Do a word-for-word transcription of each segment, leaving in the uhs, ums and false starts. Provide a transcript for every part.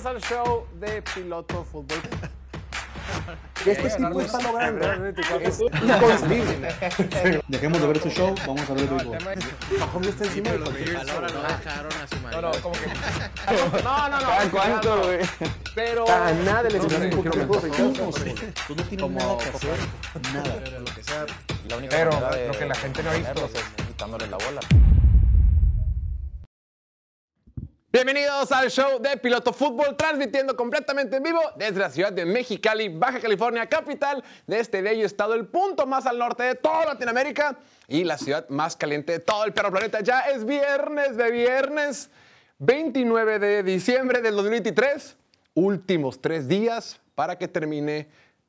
Bienvenidos al show de Piloto Fútbol. Este tipo está logrando. Es inconcebible. Dejemos de ver este show, vamos a ver el béisbol. Mahomes está encima de cualquier A la hora no dejaron a su No, marido. no, como que. No, no, no. ¿Cada cuánto, güey? Pero. A nada le no sé, enseñaron un quiero poco de ver. fútbol. Tú no tienes nada que hacer. Nada. Pero lo que sea, La única Pero manera de lo que la gente no ha visto detenerlos es quitándole la bola. Bienvenidos al show de Piloto Fútbol, transmitiendo completamente en vivo desde la ciudad de Mexicali, Baja California, capital de este bello estado, el punto más al norte de toda Latinoamérica y la ciudad más caliente de todo el perro planeta. Ya es viernes de viernes, veintinueve de diciembre del dos mil veintitrés, últimos tres días para que termine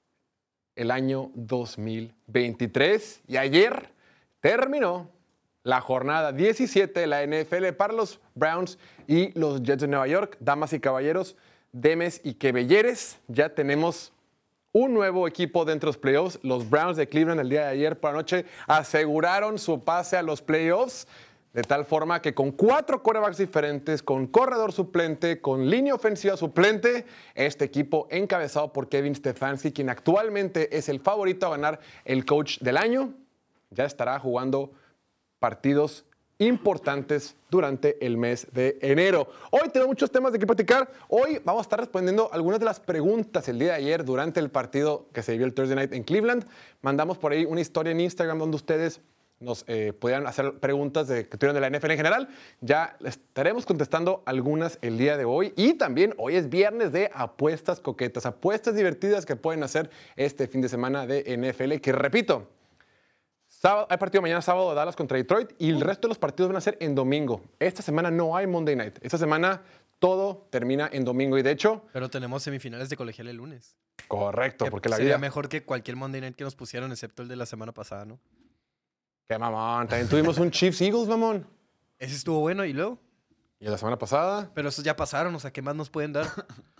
el año dos mil veintitrés. Y ayer terminó la jornada diecisiete de la N F L para los Browns y los Jets de Nueva York. Damas y caballeros, demes y quebelleres, ya tenemos un nuevo equipo dentro de los playoffs. Los Browns de Cleveland el día de ayer por la noche aseguraron su pase a los playoffs, de tal forma que con cuatro quarterbacks diferentes, con corredor suplente, con línea ofensiva suplente, este equipo encabezado por Kevin Stefanski, quien actualmente es el favorito a ganar el coach del año, ya estará jugando partidos importantes durante el mes de enero. Hoy tenemos muchos temas de qué platicar. Hoy vamos a estar respondiendo algunas de las preguntas el día de ayer durante el partido que se vivió el Thursday Night en Cleveland. Mandamos por ahí una historia en Instagram donde ustedes nos eh, podían hacer preguntas de, que tuvieron de la N F L en general. Ya estaremos contestando algunas el día de hoy. Y también hoy es viernes de apuestas coquetas, apuestas divertidas que pueden hacer este fin de semana de N F L, que repito, Sábado, hay partido mañana sábado de Dallas contra Detroit y el resto de los partidos van a ser en domingo. Esta semana no hay Monday Night. Esta semana todo termina en domingo y de hecho... pero tenemos semifinales de colegial el lunes. Correcto, Que porque la sería vida... mejor que cualquier Monday Night que nos pusieron, excepto el de la semana pasada, ¿no? Qué mamón. También tuvimos un Chiefs Eagles, mamón. Ese estuvo bueno y luego. Y la semana pasada... Pero esos ya pasaron, o sea, ¿qué más nos pueden dar?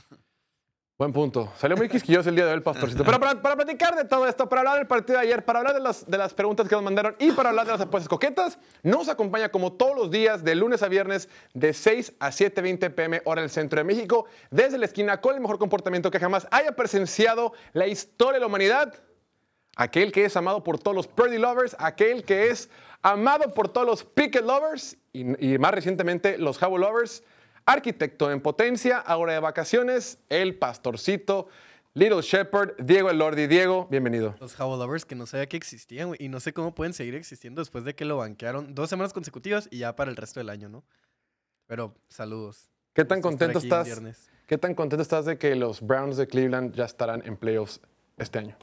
Buen punto. Salió muy quisquilloso el día de hoy el pastorcito. Pero para, para platicar de todo esto, para hablar del partido de ayer, para hablar de las, de las preguntas que nos mandaron y para hablar de las apuestas coquetas, nos acompaña como todos los días, de lunes a viernes, de seis a siete veinte pe eme, hora del centro de México, desde la esquina, con el mejor comportamiento que jamás haya presenciado la historia de la humanidad. Aquel que es amado por todos los Purdy lovers, aquel que es amado por todos los Pickett lovers y, y más recientemente los Jabo lovers. Arquitecto en potencia, ahora de vacaciones, el pastorcito, Little Shepherd, Diego el Lordi. Diego, bienvenido. Los Jabo Lovers que no sabía que existían, güey. Y no sé cómo pueden seguir existiendo después de que lo banquearon dos semanas consecutivas y ya para el resto del año, ¿no? Pero saludos. ¿Qué tan Gusto estar contento aquí estás? viernes. ¿Qué tan contento estás de que los Browns de Cleveland ya estarán en playoffs este año?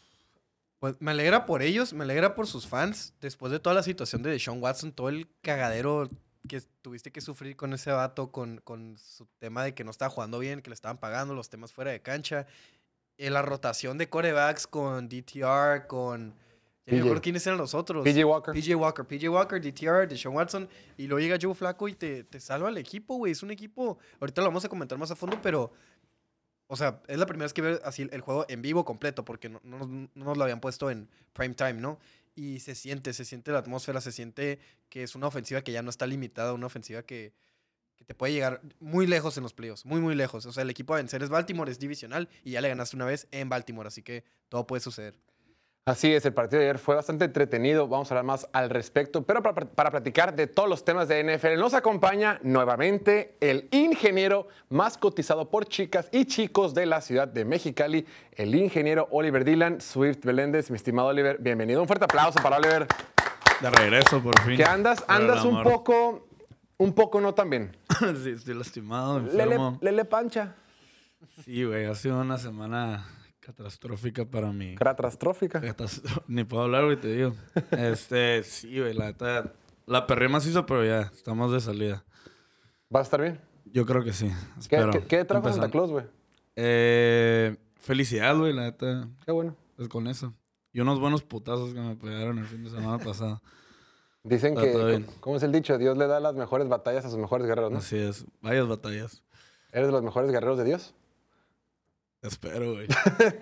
Pues me alegra por ellos, me alegra por sus fans. Después de toda la situación de Deshaun Watson, todo el cagadero que tuviste que sufrir con ese vato, con, con su tema de que no estaba jugando bien, que le estaban pagando, los temas fuera de cancha. Eh, la rotación de quarterbacks con D T R, con... Ya no me acuerdo quiénes eran los otros. P J Walker. P J Walker. P J Walker, D T R, Deshaun Watson. Y luego llega Joe Flacco y te, te salva al equipo, güey. Es un equipo... Ahorita lo vamos a comentar más a fondo, pero... O sea, es la primera vez que veo así el juego en vivo completo, porque no, no, no nos lo habían puesto en prime time, ¿no? Y se siente, se siente la atmósfera, se siente que es una ofensiva que ya no está limitada, una ofensiva que, que te puede llegar muy lejos en los playoffs, muy, muy lejos. O sea, el equipo a vencer es Baltimore, es divisional, y ya le ganaste una vez en Baltimore, así que todo puede suceder. Así es, el partido de ayer fue bastante entretenido, vamos a hablar más al respecto, pero para, para platicar de todos los temas de N F L nos acompaña nuevamente el ingeniero más cotizado por chicas y chicos de la ciudad de Mexicali, el ingeniero Oliver Dylan Swift Beléndez. Mi estimado Oliver, bienvenido, un fuerte aplauso para Oliver. De regreso, por fin. Que andas, andas un poco, un poco no tan bien. Sí, estoy lastimado, Lele, enfermo. lele pancha. Sí, güey, ha sido una semana catastrófica para mí. Catastrófica. Catastro- Ni puedo hablar, güey, te digo. Este, sí, güey, la neta. La perré macizo, pero ya, estamos de salida. ¿Vas a estar bien? Yo creo que sí. ¿Qué, Espero. qué, qué trajo Empezando. Santa Claus, güey? Eh, felicidad, güey, la neta. Qué bueno. Pues con eso. Y unos buenos putazos que me pegaron el fin de semana pasado. Dicen Está todo que, bien. ¿cómo es el dicho? Dios le da las mejores batallas a sus mejores guerreros, ¿no? Así es. Varias batallas. ¿Eres de los mejores guerreros de Dios? Espero, güey.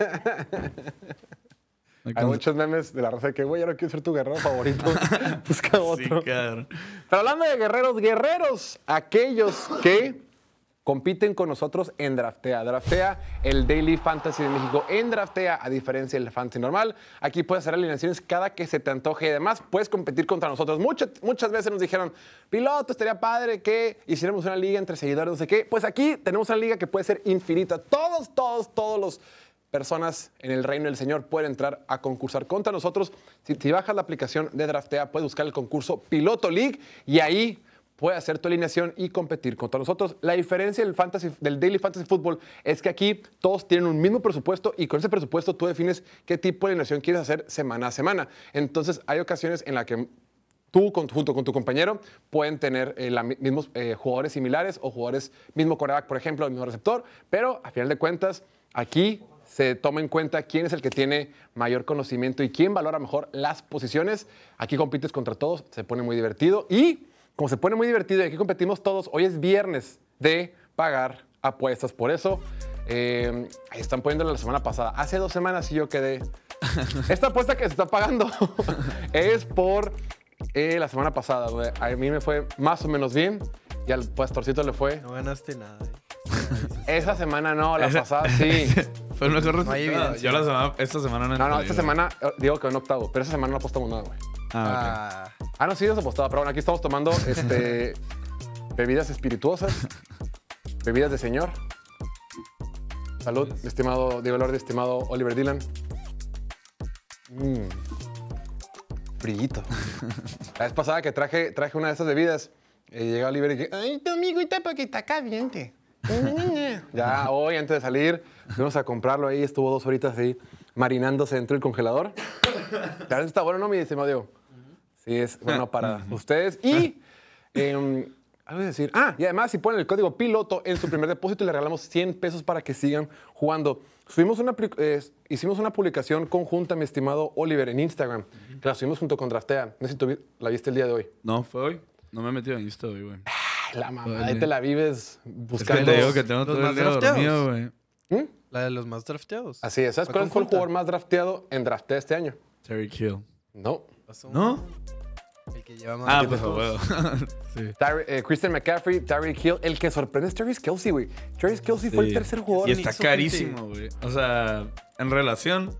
Me Hay cons- muchos memes de la raza de que, güey, ya no quiero ser tu guerrero favorito. Busca Sí, otro. cabrón. Pero hablando de guerreros, guerreros, aquellos que compiten con nosotros en Draftea. Draftea, el Daily Fantasy de México en Draftea, a diferencia del Fantasy normal. Aquí puedes hacer alineaciones cada que se te antoje y además puedes competir contra nosotros. Muchas, muchas veces nos dijeron, piloto, estaría padre que hiciéramos una liga entre seguidores, no sé qué. Pues aquí tenemos una liga que puede ser infinita. Todos, todos, todos los personas en el reino del Señor pueden entrar a concursar contra nosotros. Si, si bajas la aplicación de Draftea, puedes buscar el concurso Piloto League y ahí puedes hacer tu alineación y competir contra nosotros. La diferencia del, fantasy, del Daily Fantasy Football es que aquí todos tienen un mismo presupuesto y con ese presupuesto tú defines qué tipo de alineación quieres hacer semana a semana. Entonces hay ocasiones en las que tú con, junto con tu compañero pueden tener eh, la, mismos eh, jugadores similares o jugadores, mismo quarterback, por ejemplo, el mismo receptor, pero a final de cuentas aquí se toma en cuenta quién es el que tiene mayor conocimiento y quién valora mejor las posiciones. Aquí compites contra todos, se pone muy divertido y como se pone muy divertido y aquí competimos todos, hoy es viernes de pagar apuestas. Por eso, eh, ahí están poniéndolo la semana pasada. Hace dos semanas sí yo quedé. Esta apuesta que se está pagando es por eh, la semana pasada, güey. A mí me fue más o menos bien y al pastorcito le fue. No ganaste nada, eh. Esa semana no, la Esa- pasada sí. Fue el mejor No hay resultado. evidencia. Yo la semana, esta semana no No, no, entendí, esta güey. semana eh, digo que en octavo, pero esa semana no apostamos nada, güey. Ah, Ah, Ah, no, sí, nos apostaba, pero bueno, aquí estamos tomando este, bebidas espirituosas, bebidas de señor. Salud, mi estimado Diego Lordi, estimado Oliver Dylan. Mmm. Frillito. La vez pasada que traje, traje una de esas bebidas, eh, llega Oliver y dije, ay, tu amiguita, porque está caliente. Ya hoy, antes de salir, fuimos a comprarlo ahí, estuvo dos horitas ahí marinándose dentro del congelador. La verdad está bueno, ¿no, mi estimado Diego? Sí, es bueno para ustedes. Y, eh, algo que decir. Ah, y además, si ponen el código piloto en su primer depósito, le regalamos cien pesos para que sigan jugando. Subimos una, apli- eh, hicimos una publicación conjunta, mi estimado Oliver, en Instagram, que la subimos junto con Draftea. No sé si tú vi- la viste el día de hoy. no, fue hoy. No me he metido en Insta hoy, güey. Ay, la mamá, Órale. ahí te la vives Es que buscando. te digo que tengo los todo el más día drafteados. dormido, güey. ¿Mm? la de los más drafteados. Así es. ¿Sabes Fue cuál fue el conjunta. jugador más drafteado en Draftea este año? Terry Hill. No. Pasó ¿No? El que lleva más Ah, de pues a todos. huevo. Sí. Tyre- eh, Christian McCaffrey, Tyreek Hill. El que sorprende es Travis Kelce, güey. Travis Kelce fue el Sí. tercer jugador. Y en- está hizo carísimo, güey. O sea, en relación,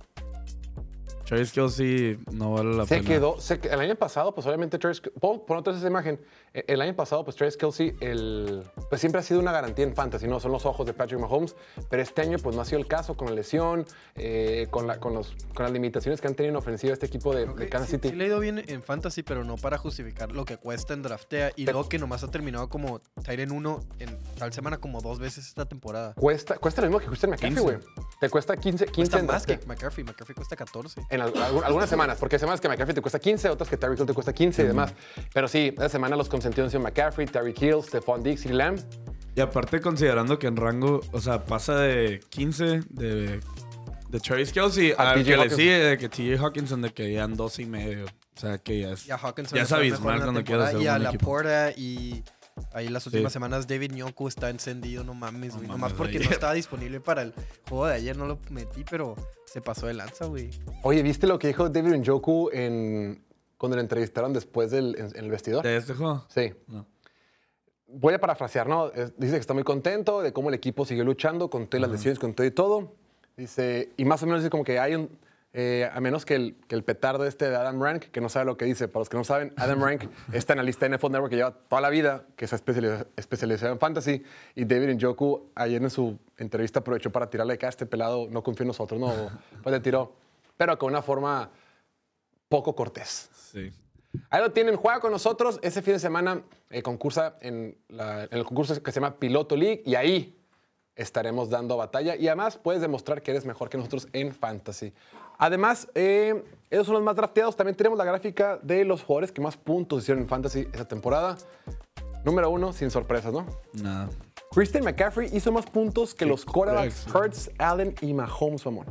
Travis Kelce no vale la Se pena. quedó, se que- el año pasado, pues obviamente Travis, pon, pon otra vez esa imagen. Eh, El año pasado, pues Travis Kelce, el, pues siempre ha sido una garantía en fantasy, ¿no? Son los ojos de Patrick Mahomes, pero este año pues no ha sido el caso con la lesión, eh, con, la, con, los, con las limitaciones que han tenido en ofensiva este equipo de, Ok, de Kansas sí, City. sí le ha ido bien en fantasy, pero no para justificar lo que cuesta en draftea. Y luego que nomás ha terminado como Tyren uno en tal semana como dos veces esta temporada. Cuesta, cuesta lo mismo que Christian McCaffrey, quince. güey. Te cuesta quince, quince Cuesta en más que draftea. McCaffrey. McCaffrey cuesta catorce. En al- algu- algunas semanas, porque hay semanas que McCaffrey te cuesta quince, otras que Tyreek Hill te cuesta quince y demás. Pero sí, esta semana los consentidos han sido McCaffrey, Tyreek Hill, Stephon Diggs y Lamb. Y aparte considerando que en rango, o sea, pasa de quince de, de Travis Kelce A al T J que le Hawkinson. sigue de que T J Hawkinson de que ya en doce y medio. O sea, que ya es, Y a Hawkinson ya le es fue mejor abismal en la cuando quieras temporada, hacer Y a un la equipo. Porta y ahí las últimas Sí. semanas David Njoku está encendido, no mames, No güey. mames, Nomás porque no ayer. estaba disponible para el juego de ayer, no lo metí, pero se pasó de lanza, güey. Oye, ¿viste lo que dijo David Njoku en, cuando le entrevistaron después del en, en el vestidor? ¿De este juego? Sí. No. Voy a parafrasear, ¿no? Es- Dice que está muy contento de cómo el equipo siguió luchando con todas las lesiones, con todo y todo. Dice, y más o menos dice como que hay un, eh, a menos que el, que el petardo este de Adam Rank, que no sabe lo que dice, para los que no saben, Adam Rank está en la lista de N F L Network que lleva toda la vida, que se ha especializa- especializado en fantasy, y David Njoku ayer en su entrevista aprovechó para tirarle que a este pelado no confía en nosotros, no, pues le tiró, pero con una forma poco cortés. Sí. Ahí lo tienen, juega con nosotros. Ese fin de semana eh, concursa en, la- en el concurso que se llama Piloto League y ahí estaremos dando batalla y además puedes demostrar que eres mejor que nosotros en Fantasy. Además, eh, ellos son los más drafteados. También tenemos la gráfica de los jugadores que más puntos hicieron en Fantasy esta temporada. Número uno, sin sorpresas, ¿no? Nada. Christian McCaffrey hizo más puntos que Qué los quarterbacks crack, Hurts, Allen y Mahomes, mamón.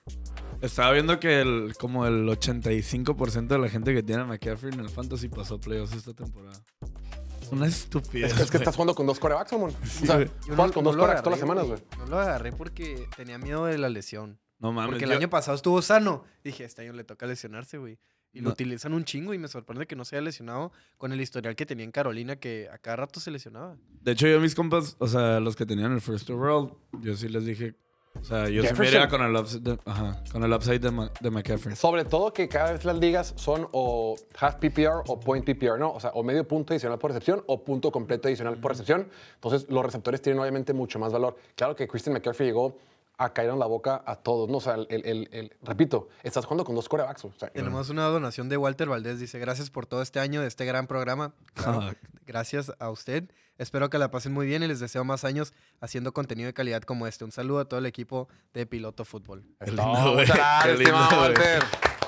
Estaba viendo que el, como el ochenta y cinco por ciento de la gente que tiene a McCaffrey en el Fantasy pasó playoffs esta temporada. Es una estupidez. Es que, es que güey. estás jugando con dos quarterbacks, mamón. Sí, o sea, güey. Yo juegas con no dos lo quarterbacks todas las agarré, semanas, güey. No lo agarré porque tenía miedo de la lesión. No mames. Porque el yo- año pasado estuvo sano. Dije, este año le toca lesionarse, güey. Y lo No. utilizan un chingo y me sorprende que no se haya lesionado con el historial que tenía en Carolina, que a cada rato se lesionaba. De hecho, yo mis compas, o sea, los que tenían el First Overall, yo sí les dije, o sea, yo sí me Jefferson. iría con el upside de, ajá, con el upside de, Ma- de McCaffrey. Sobre todo que cada vez las ligas son o half P P R o point P P R, ¿no? O sea, o medio punto adicional por recepción o punto completo adicional por recepción. Entonces, los receptores tienen obviamente mucho más valor. Claro que Christian McCaffrey llegó a caer en la boca a todos, ¿no? O sea, el, el- el- el- repito, estás jugando con dos quarterbacks. O sea, Tenemos una donación de Walter Valdés. Dice, gracias por todo este año de este gran programa. Claro, Ah. gracias a usted. Espero que la pasen muy bien y les deseo más años haciendo contenido de calidad como este. Un saludo a todo el equipo de Piloto Fútbol. Qué no, lindo, güey. muchas gracias, Qué lindo, estimado güey. Walter.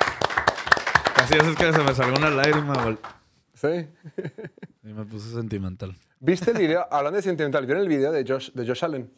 Casi es que se me salga una lágrima, güey. Sí. Y me puse sentimental. ¿Viste el video? Hablando de sentimental, ¿vieron el video de Josh, de Josh Allen?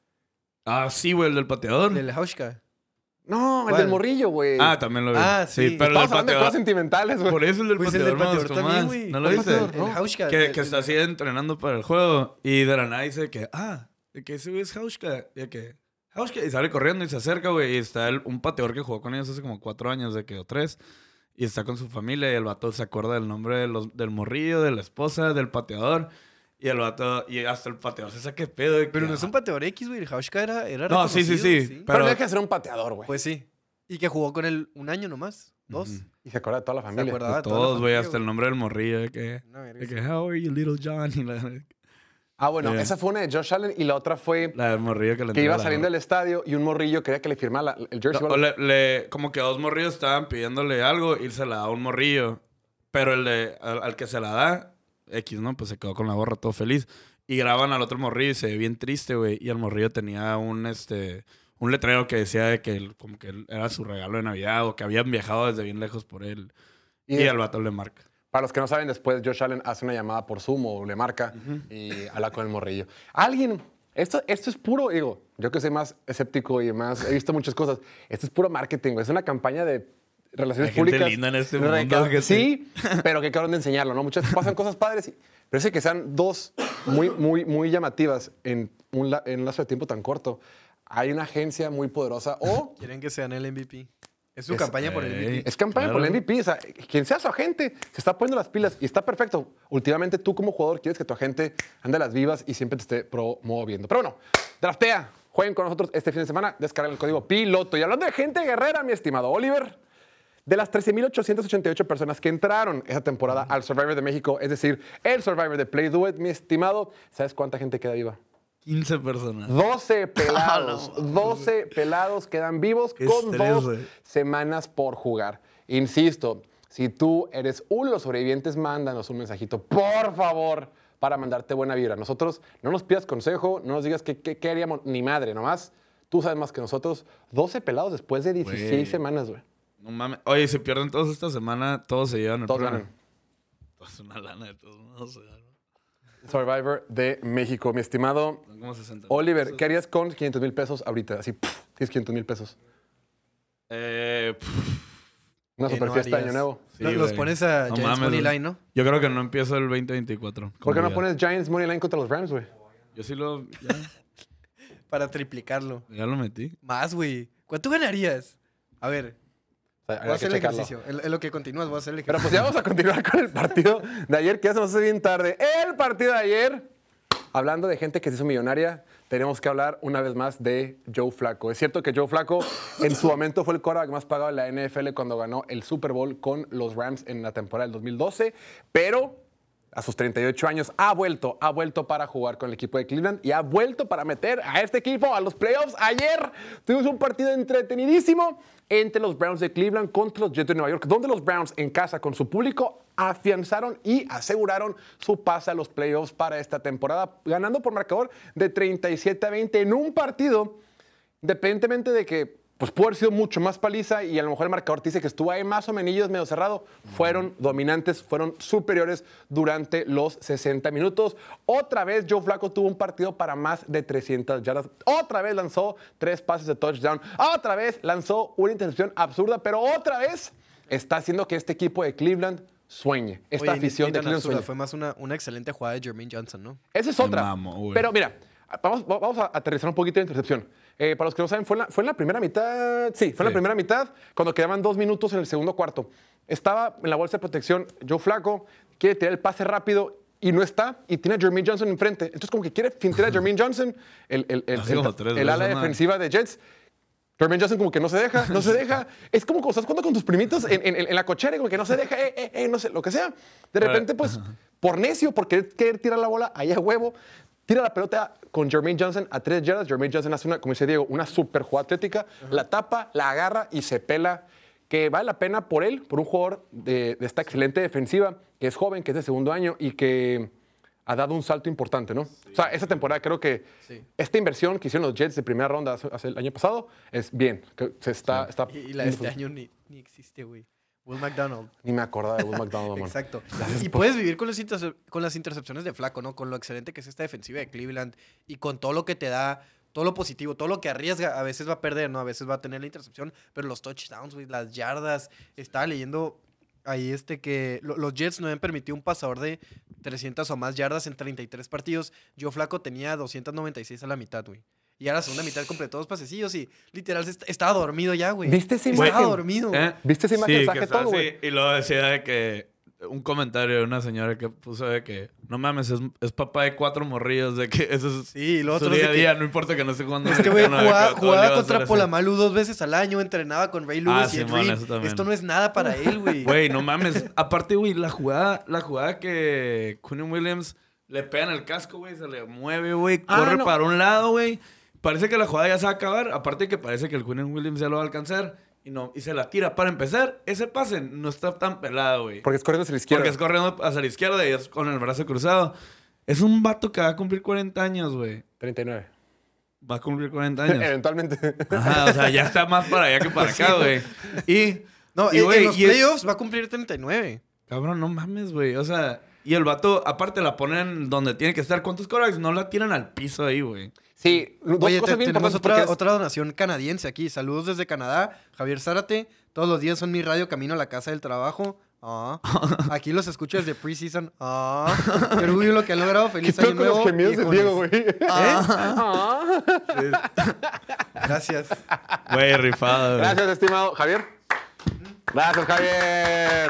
Ah, sí, güey, el del pateador. Del Hauschka. No, el ¿Cuál? del morrillo, güey. Ah, también lo vi. Ah, sí. pero el del Estamos hablando de cosas pateador. sentimentales, güey. Por eso el del Pues el pateador del me pateador gustó también, más. güey. ¿No lo El viste? pateador, ¿no? El Hauschka. Que, el- que el- está así entrenando para el juego y de la nada dice que, ah, de que ese güey es Hauschka. De que, Hauschka. Y sale corriendo y se acerca, güey. Y está el- un pateador que jugó con ellos hace como cuatro años, de que, o tres. Y está con su familia y el vato se acuerda del nombre de los, del morrillo, de la esposa, del pateador. Y el vato, y hasta el pateador se saca pedo. de que, Pero no es ah. un pateador X, güey. El Hauschka era, era No, sí, sí, reconocido, sí. Pero, Pero, deja de ser un pateador, güey. Pues sí. Y que jugó con él un año nomás. Dos. Ujú. Y se acuerda de toda la Se familia. acordaba de de toda la todos, güey, familia, hasta el nombre del morrillo. De que, Una verga, de sí. que, how are you, little John? Y la, Ah, bueno, Sí. esa fue una de Josh Allen y la otra fue la del morrillo que le que iba entrega la saliendo gorra. del estadio y un morrillo quería que le firmara la- el jersey. No, o o la- le, le- como que dos morrillos estaban pidiéndole algo y se la da a un morrillo. Pero el de, al, al que se la da, X, ¿no? Pues se quedó con la gorra todo feliz. Y graban al otro morrillo y se ve bien triste, güey. Y el morrillo tenía un, este, un letrero que decía de que él- como que él- era su regalo de Navidad o que habían viajado desde bien lejos por él. Y, Y es- el vato le marca. Para los que no saben, después Josh Allen hace una llamada por Zoom o le marca y habla con el morrillo. Alguien, esto, esto es puro, digo, yo que soy más escéptico y más, he visto muchas cosas, esto es puro marketing, güey. Es una campaña de relaciones Hay gente públicas. linda en este Reca- mundo, que Sí, pero que acaban de enseñarlo, ¿no? Muchas pasan cosas padres, y- pero ese que sean dos muy, muy, muy llamativas en un, la- en un lazo de tiempo tan corto. Hay una agencia muy poderosa o Quieren que sean el M V P. Es su Es- campaña por el M V P. Ey. es campaña por el Claro. M V P. O sea, quien sea su agente, se está poniendo las pilas y está perfecto. Últimamente tú como jugador quieres que tu agente ande a las vivas y siempre te esté promoviendo. Pero bueno, draftea. Jueguen con nosotros este fin de semana. Descarguen el código PILOTO. Y hablando de gente guerrera, mi estimado Oliver, de las trece mil ochocientas ochenta y ocho personas que entraron esa temporada al Survivor de México, es decir, el Survivor de Play Do It, mi estimado, ¿sabes cuánta gente queda viva? quince personas. doce pelados. doce pelados quedan vivos Qué con estrés, dos güey. semanas por jugar. Insisto, si tú eres uno de los sobrevivientes, mándanos un mensajito, por favor, para mandarte buena vibra. Nosotros, no nos pidas consejo, no nos digas qué, qué, qué haríamos, ni madre, nomás. Tú sabes más que nosotros. doce pelados después de dieciséis Güey. semanas, güey. No mames. Oye, si pierden todos esta semana, todos se llevan el Todos premio. ganan. Es una lana de todos modos. ¿no? Survivor de México, mi estimado Son como sesenta. Oliver. ¿Qué harías con quinientos mil pesos ahorita? Así, pff, tienes quinientos mil pesos. Eh, pff, Una ¿Qué super no fiesta de harías? Año Nuevo. sí, Los- los güey. pones a No Giants mames, Money güey. Line, ¿no? Yo creo que no empiezo el veinte veinticuatro. ¿Por qué como no ya. pones Giants Money Line contra los Rams, güey? Yo sí lo... Ya, Para triplicarlo. ya lo metí. Más, güey. ¿Cuánto ganarías? A ver, O sea, voy a habría que hacer el checarlo. ejercicio. En, en lo que continúas, voy a hacer el Pero ejercicio. pues ya vamos a continuar con el partido de ayer, que ya se nos hace bien tarde. El partido de ayer, hablando de gente que se hizo millonaria, tenemos que hablar una vez más de Joe Flacco. Es cierto que Joe Flacco en su momento fue el quarterback más pagado en la N F L cuando ganó el Super Bowl con los Rams en la temporada del dos mil doce, pero a sus treinta y ocho años ha vuelto, ha vuelto para jugar con el equipo de Cleveland y ha vuelto para meter a este equipo a los playoffs. Ayer tuvimos un partido entretenidísimo entre los Browns de Cleveland contra los Jets de Nueva York, donde los Browns en casa con su público afianzaron y aseguraron su pase a los playoffs para esta temporada, ganando por marcador de treinta y siete a veinte en un partido, independientemente de que pues pudo haber sido mucho más paliza y a lo mejor el marcador te dice que estuvo ahí más o menos medio cerrado. Fueron dominantes, fueron superiores durante los sesenta minutos. Otra vez Joe Flacco tuvo un partido para más de trescientas yardas. Otra vez lanzó tres pases de touchdown. Otra vez lanzó una intercepción absurda, pero otra vez está haciendo que este equipo de Cleveland sueñe. Esta Oye, ni- afición ni de tan Cleveland absurda, sueñe. Fue más una, una excelente jugada de Jermaine Johnson, ¿no? Esa es Se otra. mamó, güey. Pero mira, vamos, vamos a aterrizar un poquito de intercepción. Eh, para los que no saben, fue en, la, fue en la primera mitad. Sí, fue en la Sí. primera mitad, cuando quedaban dos minutos en el segundo cuarto. estaba en la bolsa de protección Joe Flacco, quiere tirar el pase rápido y no está, y tiene a Jermaine Johnson enfrente. Entonces, como que quiere fintar a Jermaine Johnson, el, el, el, Así el, como tres el veces, ala ¿no? defensiva de Jets. Jermaine Johnson como que no se deja, no se deja. Es como cuando estás jugando con tus primitos en, en, en la cochera, y como que no se deja, eh, eh, eh, no sé, lo que sea. De repente, pues, por necio, por querer, querer tirar la bola ahí a huevo, tira la pelota con Jermaine Johnson a tres yardas. Jermaine Johnson hace una, como dice Diego, una super jugada atlética, la tapa, la agarra y se pela. Que vale la pena por él, por un jugador de, de esta excelente defensiva, que es joven, que es de segundo año y que ha dado un salto importante, ¿no? Sí. O sea, esta temporada creo que sí. esta inversión que hicieron los Jets de primera ronda hace, hace el año pasado es bien. Que se está, sí. está, y, y la de este año ni, ni existe, güey. Will McDonald. Ni me acordaba de Will McDonald, man. Exacto. Y puedes vivir con, los intercep- con las intercepciones de Flacco, ¿no? Con lo excelente que es esta defensiva de Cleveland y con todo lo que te da, todo lo positivo, todo lo que arriesga. A veces va a perder, ¿no? A veces va a tener la intercepción, pero los touchdowns, güey, las yardas. Estaba leyendo ahí este que lo, los Jets no habían permitido un pasador de trescientas o más yardas en treinta y tres partidos. Joe Flacco tenía doscientas noventa y seis a la mitad, güey. Y a la segunda mitad completó dos pasecillos y literal est- estaba dormido ya, güey. ¿Viste esa imagen? Estaba dormido. ¿Eh? ¿Viste esa imagen? Sí, Saque que está todo, así, güey. y luego decía de que un comentario de una señora que puso de que no mames, es, es papá de cuatro morrillos, de que eso es Sí, y luego su otros día a de que- día, no importa que no esté jugando. Es que, güey, americano, de jugaba, que todo le jugaba va a contra hacer Polamalu dos veces al año, entrenaba con Ray Lewis Ah, y Ed Simón, Reed. eso también. Esto no es nada para él, güey. así. Güey, no mames. Aparte, güey, la jugada, la jugada que Quinnen Williams le pega en el casco, güey, se le mueve, güey, Ah, corre no. para un lado, güey. Parece que la jugada ya se va a acabar. Aparte que parece que el Quinnen Williams ya lo va a alcanzar. Y, no, y se la tira. Para empezar, ese pase no está tan pelado, güey. Porque es corriendo hacia la izquierda. Porque es corriendo hacia la izquierda y es con el brazo cruzado. Es un vato que va a cumplir cuarenta años, güey. treinta y nueve. Va a cumplir cuarenta años. Eventualmente. Ajá, o sea, ya está más para allá que para acá, güey. Y, No, y, en, güey, en los y es- playoffs va a cumplir treinta y nueve. Cabrón, no mames, güey. O sea, y el vato, aparte, la ponen donde tiene que estar. ¿Cuántos quarterbacks no la tiran al piso ahí, güey? Sí, dos Oye, cosas te- bien tenemos importantes otra, porque es- otra donación canadiense aquí. Saludos desde Canadá. Javier Zárate. Todos los días son mi radio camino a la casa del trabajo. Ah. Aquí los escucho desde preseason. Ah. Qué orgullo lo que han logrado. ¿Qué Feliz pedo año con los nuevo. gemidos de viejones. Diego, güey? Ah. Ah. Gracias. Güey, rifado, güey. Gracias, estimado Javier. Gracias, Javier.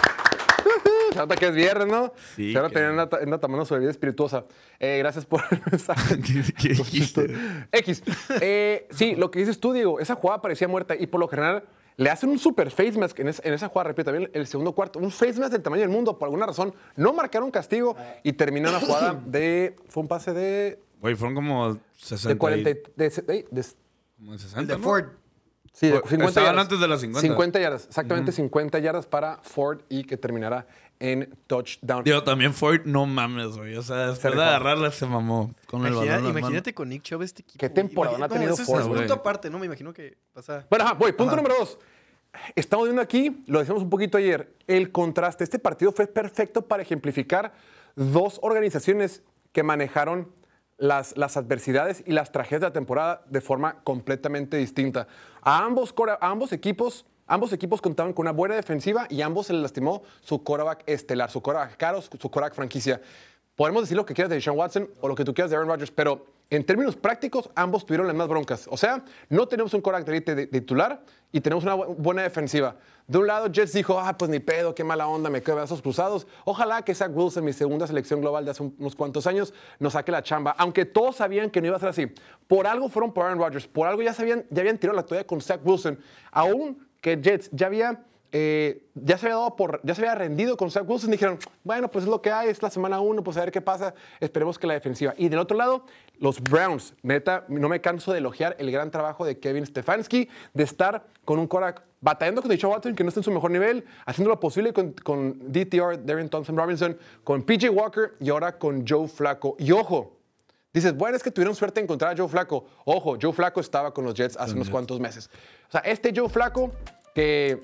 Se nota que es viernes, ¿no? Sí, Se nota que- que anda, anda tomando su bebida espirituosa. Eh, gracias por el mensaje. ¿Qué, qué dijiste? X. Eh, sí, lo que dices tú, Diego, esa jugada parecía muerta y por lo general le hacen un super face mask en, es- en esa jugada, repito, también el segundo cuarto, un face mask del tamaño del mundo, por alguna razón, no marcaron castigo y terminó una jugada de, fue un pase de, Güey, fueron como sesenta. de cuarenta, y- y- de, de- de- como de El sesenta, de ¿no? Ford. sí, de Fue- cincuenta estaban yardas. antes de las cincuenta. cincuenta yardas, exactamente cincuenta yardas para Ford y que terminará en touchdown. Digo, también Ford, no mames, güey. O sea, después de rifó. agarrarla se mamó con el Imagina- balón. en las imagínate con Nick Chubb este equipo. ¿Qué güey. temporada Imagina- ha tenido no, ese Ford, es un güey? punto aparte, ¿no? Me imagino que pasa... Bueno, ajá, voy. Punto Ajá. número dos. Estamos viendo aquí, lo decíamos un poquito ayer, el contraste. Este partido fue perfecto para ejemplificar dos organizaciones que manejaron las, las adversidades y las tragedias de la temporada de forma completamente distinta. A ambos, cora- a ambos equipos... Ambos equipos contaban con una buena defensiva y a ambos se les lastimó su quarterback estelar, su quarterback caro, su quarterback franquicia. Podemos decir lo que quieras de Deshaun Watson o lo que tú quieras de Aaron Rodgers, pero en términos prácticos, ambos tuvieron las más broncas. O sea, no tenemos un quarterback de élite de- de titular y tenemos una bu- buena defensiva. De un lado, Jets dijo, ah, pues ni pedo, qué mala onda, me quedo de brazos cruzados. Ojalá que Zach Wilson, mi segunda selección global de hace un- unos cuantos años, nos saque la chamba. Aunque todos sabían que no iba a ser así. Por algo fueron por Aaron Rodgers, por algo ya, sabían, ya habían tirado la toalla con Zach Wilson. Aún que Jets ya había... eh, ya, se había dado por, ya se había rendido con Zach Wilson. Dijeron, bueno, pues es lo que hay, es la semana uno, pues a ver qué pasa. Esperemos que la defensiva. Y del otro lado, los Browns. Neta, no me canso de elogiar el gran trabajo de Kevin Stefanski, de estar con un quarterback batallando con Deshaun Watson, que no está en su mejor nivel, haciendo lo posible con, con D T R, Darren Thompson Robinson, con P J Walker y ahora con Joe Flacco. Y ojo, dices, bueno, es que tuvieron suerte de encontrar a Joe Flacco. Ojo, Joe Flacco estaba con los Jets hace unos cuantos meses. O sea, este Joe Flacco que...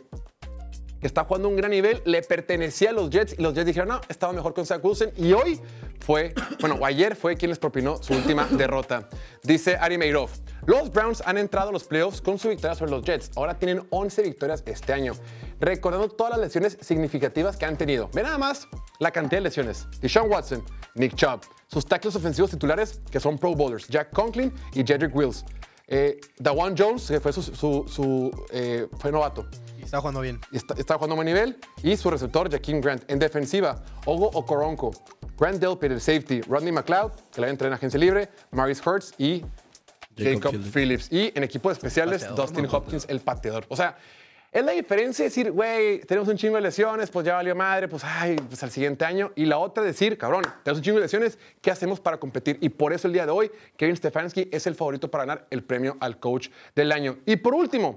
que está jugando a un gran nivel, le pertenecía a los Jets y los Jets dijeron, no, estaba mejor con Zach Wilson y hoy fue, bueno, o ayer fue quien les propinó su última derrota. Dice Ari Meirov, los Browns han entrado a los playoffs con su victoria sobre los Jets. Ahora tienen once victorias este año, recordando todas las lesiones significativas que han tenido. Ve nada más la cantidad de lesiones. Deshaun Watson, Nick Chubb, sus tackles ofensivos titulares que son Pro Bowlers, Jack Conklin y Jedrick Wills. Eh, Dawan Jones, que fue su, su, su eh, fue novato. Y está jugando bien. Y Está, está jugando a buen nivel. Y su receptor, Jakeem Grant. En defensiva, Ogo Okoronkwo, Grant Delpit, el safety, Rodney McLeod, que la entra en agencia libre, Maurice Hurts y Jacob Jacob Phillips. Phillips. Y en equipos especiales, Pateador, Dustin ¿no? Hopkins, el pateador. O sea, es la diferencia de decir, güey, tenemos un chingo de lesiones, pues ya valió madre, pues ay, pues al siguiente año. Y la otra decir, cabrón, tenemos un chingo de lesiones, ¿qué hacemos para competir? Y por eso el día de hoy, Kevin Stefanski es el favorito para ganar el premio al coach del año. Y por último,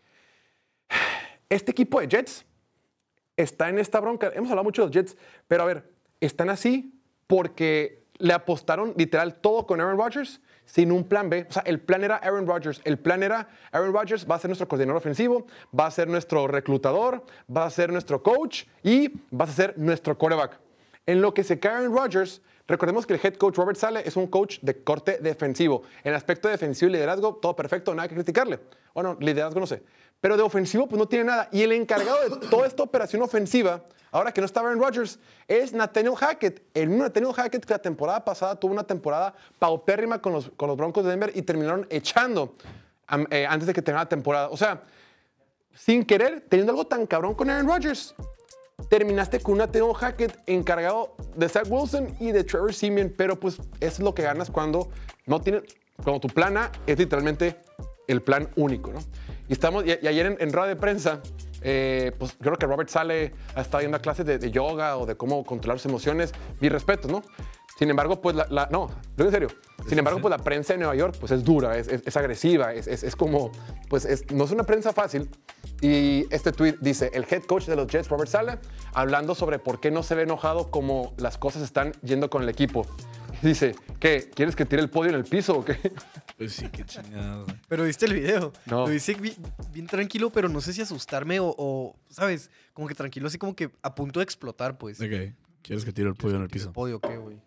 este equipo de Jets está en esta bronca. Hemos hablado mucho de los Jets, pero a ver, están así porque le apostaron literal todo con Aaron Rodgers sin un plan B. O sea, el plan era Aaron Rodgers. El plan era Aaron Rodgers va a ser nuestro coordinador ofensivo, va a ser nuestro reclutador, va a ser nuestro coach y va a ser nuestro quarterback. En lo que se cae Aaron Rodgers, recordemos que el head coach Robert Saleh es un coach de corte defensivo. En aspecto defensivo y liderazgo, todo perfecto, nada que criticarle. Bueno, liderazgo no sé. Pero de ofensivo, pues no tiene nada. Y el encargado de toda esta operación ofensiva, ahora que no está Aaron Rodgers, es Nathaniel Hackett. El mismo Nathaniel Hackett que la temporada pasada tuvo una temporada paupérrima con los, con los Broncos de Denver y terminaron echando um, eh, antes de que terminara la temporada. O sea, sin querer, teniendo algo tan cabrón con Aaron Rodgers, terminaste con un Nathaniel Hackett encargado de Zach Wilson y de Trevor Siemian, pero pues eso es lo que ganas cuando no tienes, cuando tu plan A es literalmente el plan único, ¿no? Y, estamos, y, y ayer en, en rueda de prensa, eh, pues yo creo que Robert Saleh ha estado yendo a clases de, de yoga o de cómo controlar sus emociones. Mi respeto, ¿no? Sin embargo, pues la, la no, lo digo en serio. Sin embargo, pues la prensa de Nueva York pues es dura, es, es, es agresiva, es, es, es como, pues es, no es una prensa fácil. Y este tweet dice, el head coach de los Jets, Robert Saleh, hablando sobre por qué no se ve enojado como las cosas están yendo con el equipo. Dice, ¿qué? ¿Quieres que tire el podio en el piso o qué? Pues sí, qué chingada, güey. Pero viste el video. No. Lo dice bien, bien tranquilo, pero no sé si asustarme o, o, ¿sabes? Como que tranquilo, así como que a punto de explotar, pues. ¿De qué? ¿Quieres que tire el pollo en el piso? ¿Podio qué, güey?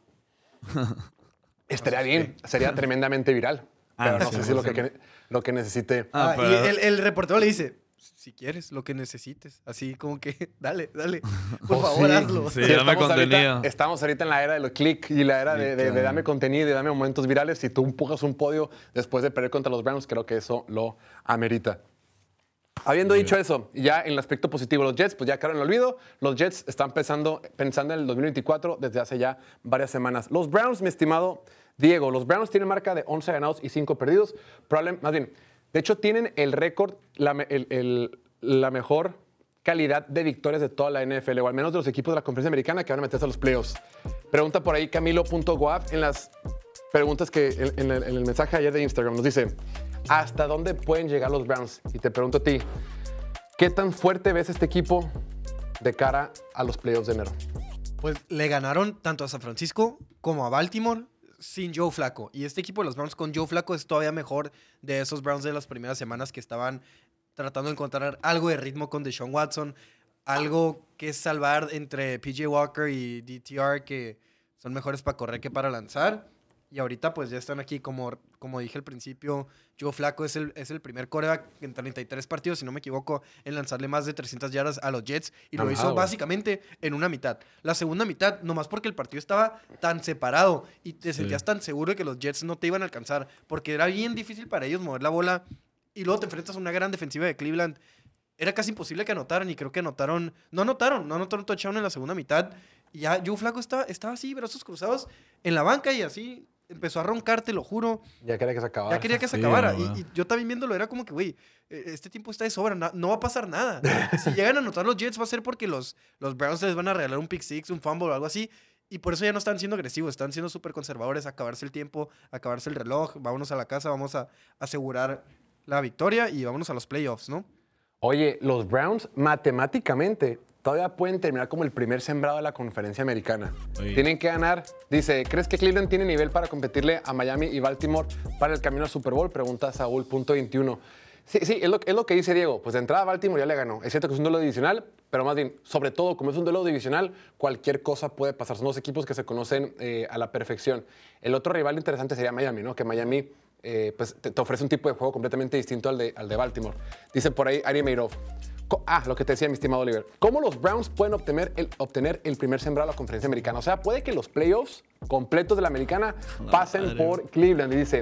Estaría bien, sería tremendamente viral. Ah, Pero no sí, sé sí, si lo sí. que, lo que necesite. Ah, Ah, pero- y el, el reportero le dice, si quieres, lo que necesites. Así como que, dale, dale. Por Oh, favor, sí. hazlo. Sí. dame estamos contenido. Ahorita, estamos ahorita en la era de los click y la era de, de- de claro. dame contenido y dame momentos virales. Si tú empujas un podio después de perder contra los Browns, creo que eso lo amerita. Habiendo dicho eso, ya en el aspecto positivo, los Jets, pues ya quedaron en el olvido. Los Jets están pensando, pensando en el dos mil veinticuatro desde hace ya varias semanas. Los Browns, mi estimado Diego, los Browns tienen marca de once ganados y cinco perdidos. Probablemente, más bien, de hecho tienen el récord, la, me- el- el- la mejor calidad de victorias de toda la N F L, o al menos de los equipos de la conferencia americana que van a meterse a los playoffs. Pregunta por ahí Camilo.goaf en las preguntas que en, en el, en el mensaje ayer de Instagram. Nos dice, ¿hasta dónde pueden llegar los Browns? Y te pregunto a ti, ¿qué tan fuerte ves este equipo de cara a los playoffs de enero? Pues le ganaron tanto a San Francisco como a Baltimore sin Joe Flacco. Y este equipo de los Browns con Joe Flacco es todavía mejor de esos Browns de las primeras semanas que estaban tratando de encontrar algo de ritmo con Deshaun Watson, algo que salvar entre P J Walker y D T R, que son mejores para correr que para lanzar. Y ahorita pues ya están aquí, como, como dije al principio, Joe Flacco es el, es el primer quarterback en treinta y tres partidos, si no me equivoco, en lanzarle más de trescientas yardas a los Jets. Y lo Ajá, hizo güey. básicamente en una mitad. La segunda mitad, nomás porque el partido estaba tan separado y te sentías tan seguro de que los Jets no te iban a alcanzar, porque era bien difícil para ellos mover la bola. Y luego te enfrentas a una gran defensiva de Cleveland. Era casi imposible que anotaran y creo que anotaron. No anotaron, no anotaron touchdown en la segunda mitad. Y ya Joe Flacco estaba, estaba así, brazos cruzados en la banca y así empezó a roncar, te lo juro. Ya quería que se acabara. Ya quería que se Sí, acabara. no, Y, y yo también viéndolo era como que, güey, eh, este tiempo está de sobra, na- no va a pasar nada. Si llegan a anotar los Jets va a ser porque los, los Browns les van a regalar un pick six, un fumble o algo así. Y por eso ya no están siendo agresivos, están siendo súper conservadores, acabarse el tiempo, acabarse el reloj, vámonos a la casa, vamos a asegurar la victoria y vámonos a los playoffs, ¿no? Oye, los Browns matemáticamente todavía pueden terminar como el primer sembrado de la conferencia americana. Oye. Tienen que ganar. Dice, ¿crees que Cleveland tiene nivel para competirle a Miami y Baltimore para el camino al Super Bowl? Pregunta Saúl punto veintiuno. Sí, sí, es lo, es lo que dice Diego. Pues de entrada Baltimore ya le ganó. Es cierto que es un duelo divisional, pero más bien, sobre todo, como es un duelo divisional, cualquier cosa puede pasar. Son dos equipos que se conocen eh, a la perfección. El otro rival interesante sería Miami, ¿no? Que Miami eh, pues, te, te ofrece un tipo de juego completamente distinto al de, al de Baltimore. Dice por ahí Ari Meirov. Co- Ah, lo que te decía mi estimado Oliver. ¿Cómo los Browns pueden obtener el, obtener el primer sembrado de la conferencia americana? O sea, puede que los playoffs completos de la americana La pasen madre. por Cleveland. Y dice,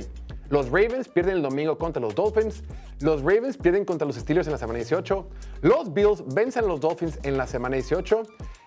Los Ravens pierden el domingo contra los Dolphins. Los Ravens pierden contra los Steelers en la semana dieciocho. Los Bills vencen a los Dolphins en la semana dieciocho.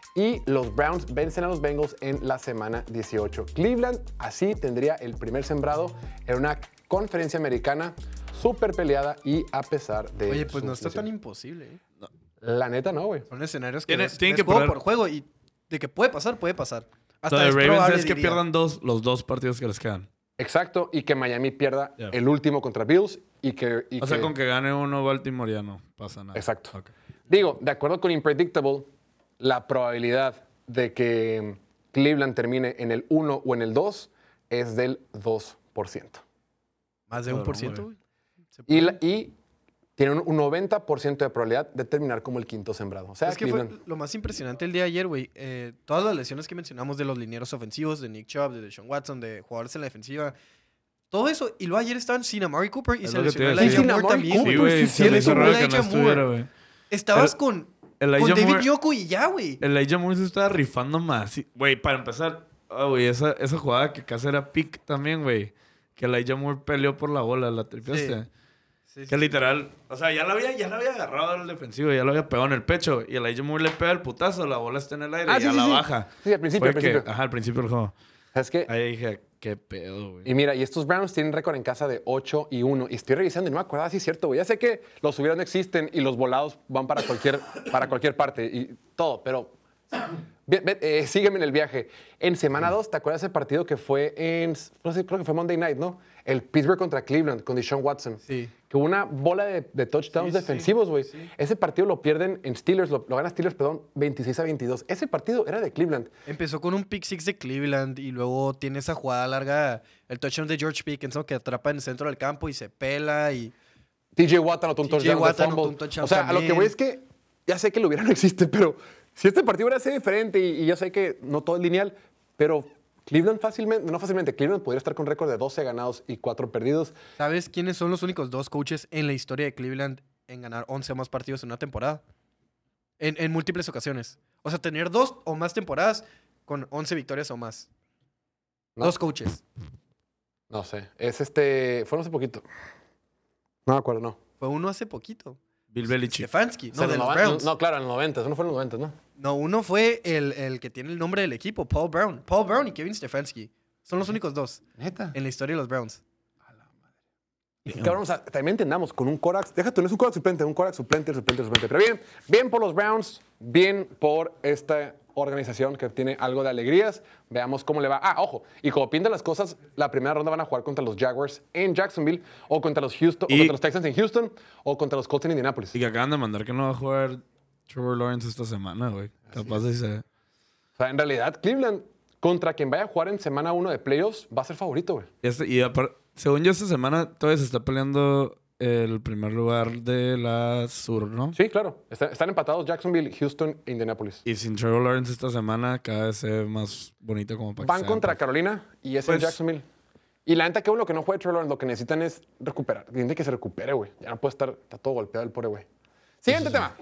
Y los Browns vencen a los Bengals en la semana dieciocho. Cleveland así tendría el primer sembrado en una conferencia americana súper peleada y a pesar de Oye, pues su no está lesión. tan imposible, ¿eh? La neta no, güey. Son escenarios que Tiene- ves- tienen ves que juego poner- por juego y de que puede pasar, puede pasar. Hasta Lo de es Ravens probable, es que diría. pierdan dos, los dos partidos que les quedan. Exacto, y que Miami pierda Yeah. el último contra Bills y que... y O sea, que- con que gane uno Baltimore ya no pasa nada. Exacto. Ok. Digo, de acuerdo con Unpredictable, la probabilidad de que Cleveland termine en el uno o en el dos es del dos por ciento. Más de un Cabrón, por ciento, güey. güey. Se Y, puede. la- y tiene un, un noventa por ciento de probabilidad de terminar como el quinto sembrado. O sea, Es que fue Cleveland... lo más impresionante el día de ayer, güey. Eh, todas las lesiones que mencionamos de los linieros ofensivos, de Nick Chubb, de Deshaun Watson, de jugadores en la defensiva, todo eso. Y luego ayer estaban sin Amari Cooper y Es se lo que te lesionó iba a Elijah decir. Moore Sin Amari también. Cooper, Sí, güey. güey. sí, Se sí, me eso hizo raro que no Elijah estuviera, Moore. güey. Estabas El- con, Elijah con David Moore- Njoku y ya, güey. Elijah Moore se estaba rifando más. Sí, güey, para empezar, ah, güey, esa, esa jugada que casi era pick también, güey. Que Elijah Moore peleó por la bola, la tripiaste. Sí, sí, Que sí. literal, o sea, ya la había, ya la había agarrado al defensivo, ya lo había pegado en el pecho. Y Elijah Moore le pega el putazo, la bola está en el aire Ah, y sí, ya sí, la sí. baja. Sí, al principio, Fue al principio. Que, ajá, al principio del juego. Es que... Ahí dije, qué pedo, güey. Y mira, y estos Browns tienen récord en casa de ocho y uno. Y estoy revisando y no me acordaba si es cierto, güey. Ya sé que los subidos no existen y los volados van para cualquier, para cualquier parte y todo, pero ve- ve- eh, sígueme en el viaje. En semana dos, ¿te acuerdas ese partido que fue en, no sé, creo que fue Monday Night, ¿no? El Pittsburgh contra Cleveland con Deshaun Watson. Sí. Que hubo una bola de, de touchdowns Sí, sí, defensivos, güey. sí. Ese partido lo pierden en Steelers, lo, lo gana Steelers, perdón, veintiséis a veintidós. Ese partido era de Cleveland. Empezó con un pick six de Cleveland y luego tiene esa jugada larga, el touchdown de George Pickens, ¿no? Que atrapa en el centro del campo y se pela y... T J Watt anotó un T J touchdown. de Watt anotó fumble. un touchdown O sea, a lo que también. voy es que ya sé que lo hubiera no existe, pero si este partido hubiera sido diferente y, y yo sé que no todo es lineal, pero Cleveland fácilmente, no fácilmente, Cleveland podría estar con récord de doce ganados y cuatro perdidos. ¿Sabes quiénes son los únicos dos coaches en la historia de Cleveland en ganar once o más partidos en una temporada? En, en múltiples ocasiones. O sea, tener dos o más temporadas con once victorias o más. ¿No? Dos coaches. No sé, es este, fue no hace poquito. No me acuerdo, no. Fue uno hace poquito. Bill Belichick. Stefanski. O No, sea, de en los los Browns. No, claro, en los noventa, eso no fue en los noventa, ¿no? No, uno fue el, el que tiene el nombre del equipo, Paul Brown. Paul Brown y Kevin Stefanski. Son los únicos dos Neta. en la historia de los Browns. Y cabrón, o sea, también entendamos, con un Corax, déjate, no es un Corax suplente, un Corax suplente, suplente, suplente. Pero bien, bien por los Browns, bien por esta organización que tiene algo de alegrías. Veamos cómo le va. Ah, ojo, y como pintan las cosas, la primera ronda van a jugar contra los Jaguars en Jacksonville, o contra los Houston, o Y- contra los Texans en Houston, o contra los Colts en Indianapolis. Y que acaban de mandar que no va a jugar Trevor Lawrence esta semana, güey. Capaz de ser. O sea, en realidad, Cleveland, contra quien vaya a jugar en semana uno de playoffs, va a ser favorito, güey. Y, este- y apar- según yo, esta semana todavía se está peleando el primer lugar de la sur, ¿no? Sí, claro. Está- están empatados Jacksonville, Houston e Indianapolis. Y sin Trevor Lawrence esta semana cada vez se ve más bonito como para que Van sea, contra pues. Carolina y es en Pues- Jacksonville. Y la neta que uno que no juegue Trevor Lawrence, lo que necesitan es recuperar. Tiene que se recupere, güey. Ya no puede estar, está todo golpeado el pobre güey. Siguiente tema.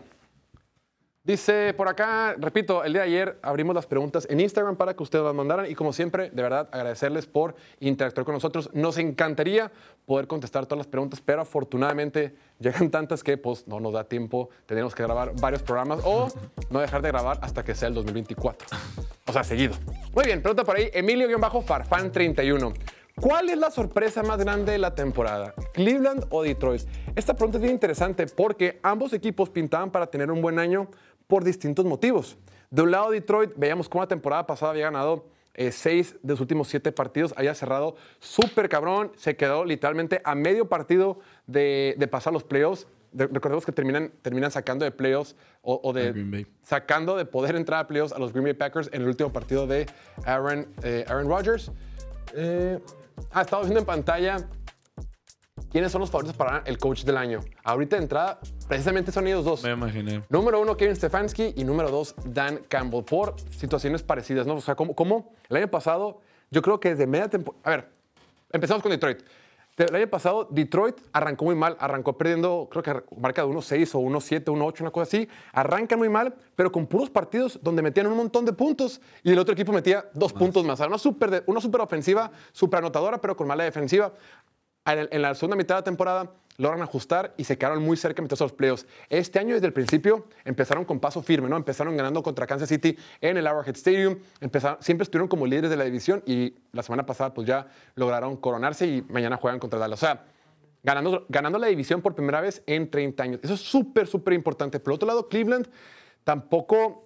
Dice por acá, repito, el día de ayer abrimos las preguntas en Instagram para que ustedes las mandaran y como siempre, de verdad, agradecerles por interactuar con nosotros. Nos encantaría poder contestar todas las preguntas, pero afortunadamente llegan tantas que pues no nos da tiempo. Tenemos que grabar varios programas o no dejar de grabar hasta que sea el dos mil veinticuatro. O sea, seguido. Muy bien, pregunta por ahí, Emilio-Farfán treinta y uno. ¿Cuál es la sorpresa más grande de la temporada? ¿Cleveland o Detroit? Esta pregunta es bien interesante porque ambos equipos pintaban para tener un buen año por distintos motivos. De un lado, Detroit, veíamos cómo la temporada pasada había ganado eh, seis de los últimos siete partidos, había cerrado súper cabrón, se quedó literalmente a medio partido de, de pasar los playoffs. De- recordemos que terminan, terminan sacando de playoffs o, o A de Green Bay. sacando de poder entrar a playoffs a los Green Bay Packers en el último partido de Aaron, eh, Aaron Rodgers. Eh, ah, estamos viendo en pantalla quiénes son los favoritos para ganar el coach del año. Ahorita de entrada, precisamente son ellos dos. Me imaginé. Número uno, Kevin Stefanski, y número dos, Dan Campbell, por situaciones parecidas, ¿no? O sea, como, como el año pasado, yo creo que desde media temporada... A ver, empezamos con Detroit. El año pasado, Detroit arrancó muy mal. Arrancó perdiendo, creo que marca de uno seis o uno siete, uno ocho, una cosa así. Arrancan muy mal, pero con puros partidos donde metían un montón de puntos y el otro equipo metía dos puntos más. O sea, una súper de- una super ofensiva, súper anotadora, pero con mala defensiva. En, en la segunda mitad de la temporada logran ajustar y se quedaron muy cerca de meterse a los playoffs. Este año, desde el principio, empezaron con paso firme, ¿no? Empezaron ganando contra Kansas City en el Arrowhead Stadium. Empezaron, siempre estuvieron como líderes de la división y la semana pasada pues ya lograron coronarse y mañana juegan contra Dallas. O sea, ganando, ganando la división por primera vez en treinta años. Eso es súper, súper importante. Por otro lado, Cleveland tampoco...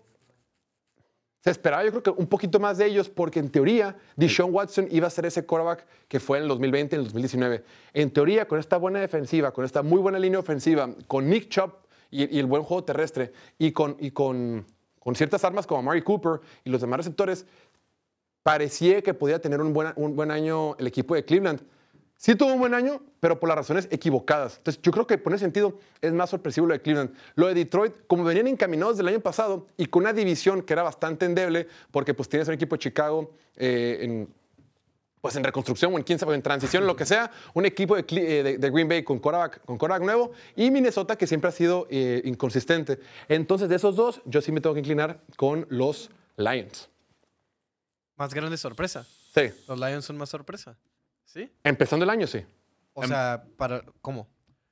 Se esperaba, yo creo que un poquito más de ellos, porque en teoría, Deshaun Watson iba a ser ese quarterback que fue en el dos mil veinte, en el dos mil diecinueve. En teoría, con esta buena defensiva, con esta muy buena línea ofensiva, con Nick Chubb y, y el buen juego terrestre, y con, y con, con ciertas armas como Amari Cooper y los demás receptores, parecía que podía tener un buen, un buen año el equipo de Cleveland. Sí tuvo un buen año, pero por las razones equivocadas. Entonces, yo creo que por ese sentido es más sorpresivo lo de Cleveland. Lo de Detroit, como venían encaminados del año pasado y con una división que era bastante endeble, porque pues tienes un equipo de Chicago eh, en, pues en reconstrucción o en, quién sabe, en transición, lo que sea, un equipo de, eh, de, de Green Bay con quarterback, con quarterback nuevo y Minnesota que siempre ha sido eh, inconsistente. Entonces, de esos dos, yo sí me tengo que inclinar con los Lions. Más grande sorpresa. Sí. Los Lions son más sorpresa. ¿Sí? Empezando el año, sí. O sea, para... ¿Cómo?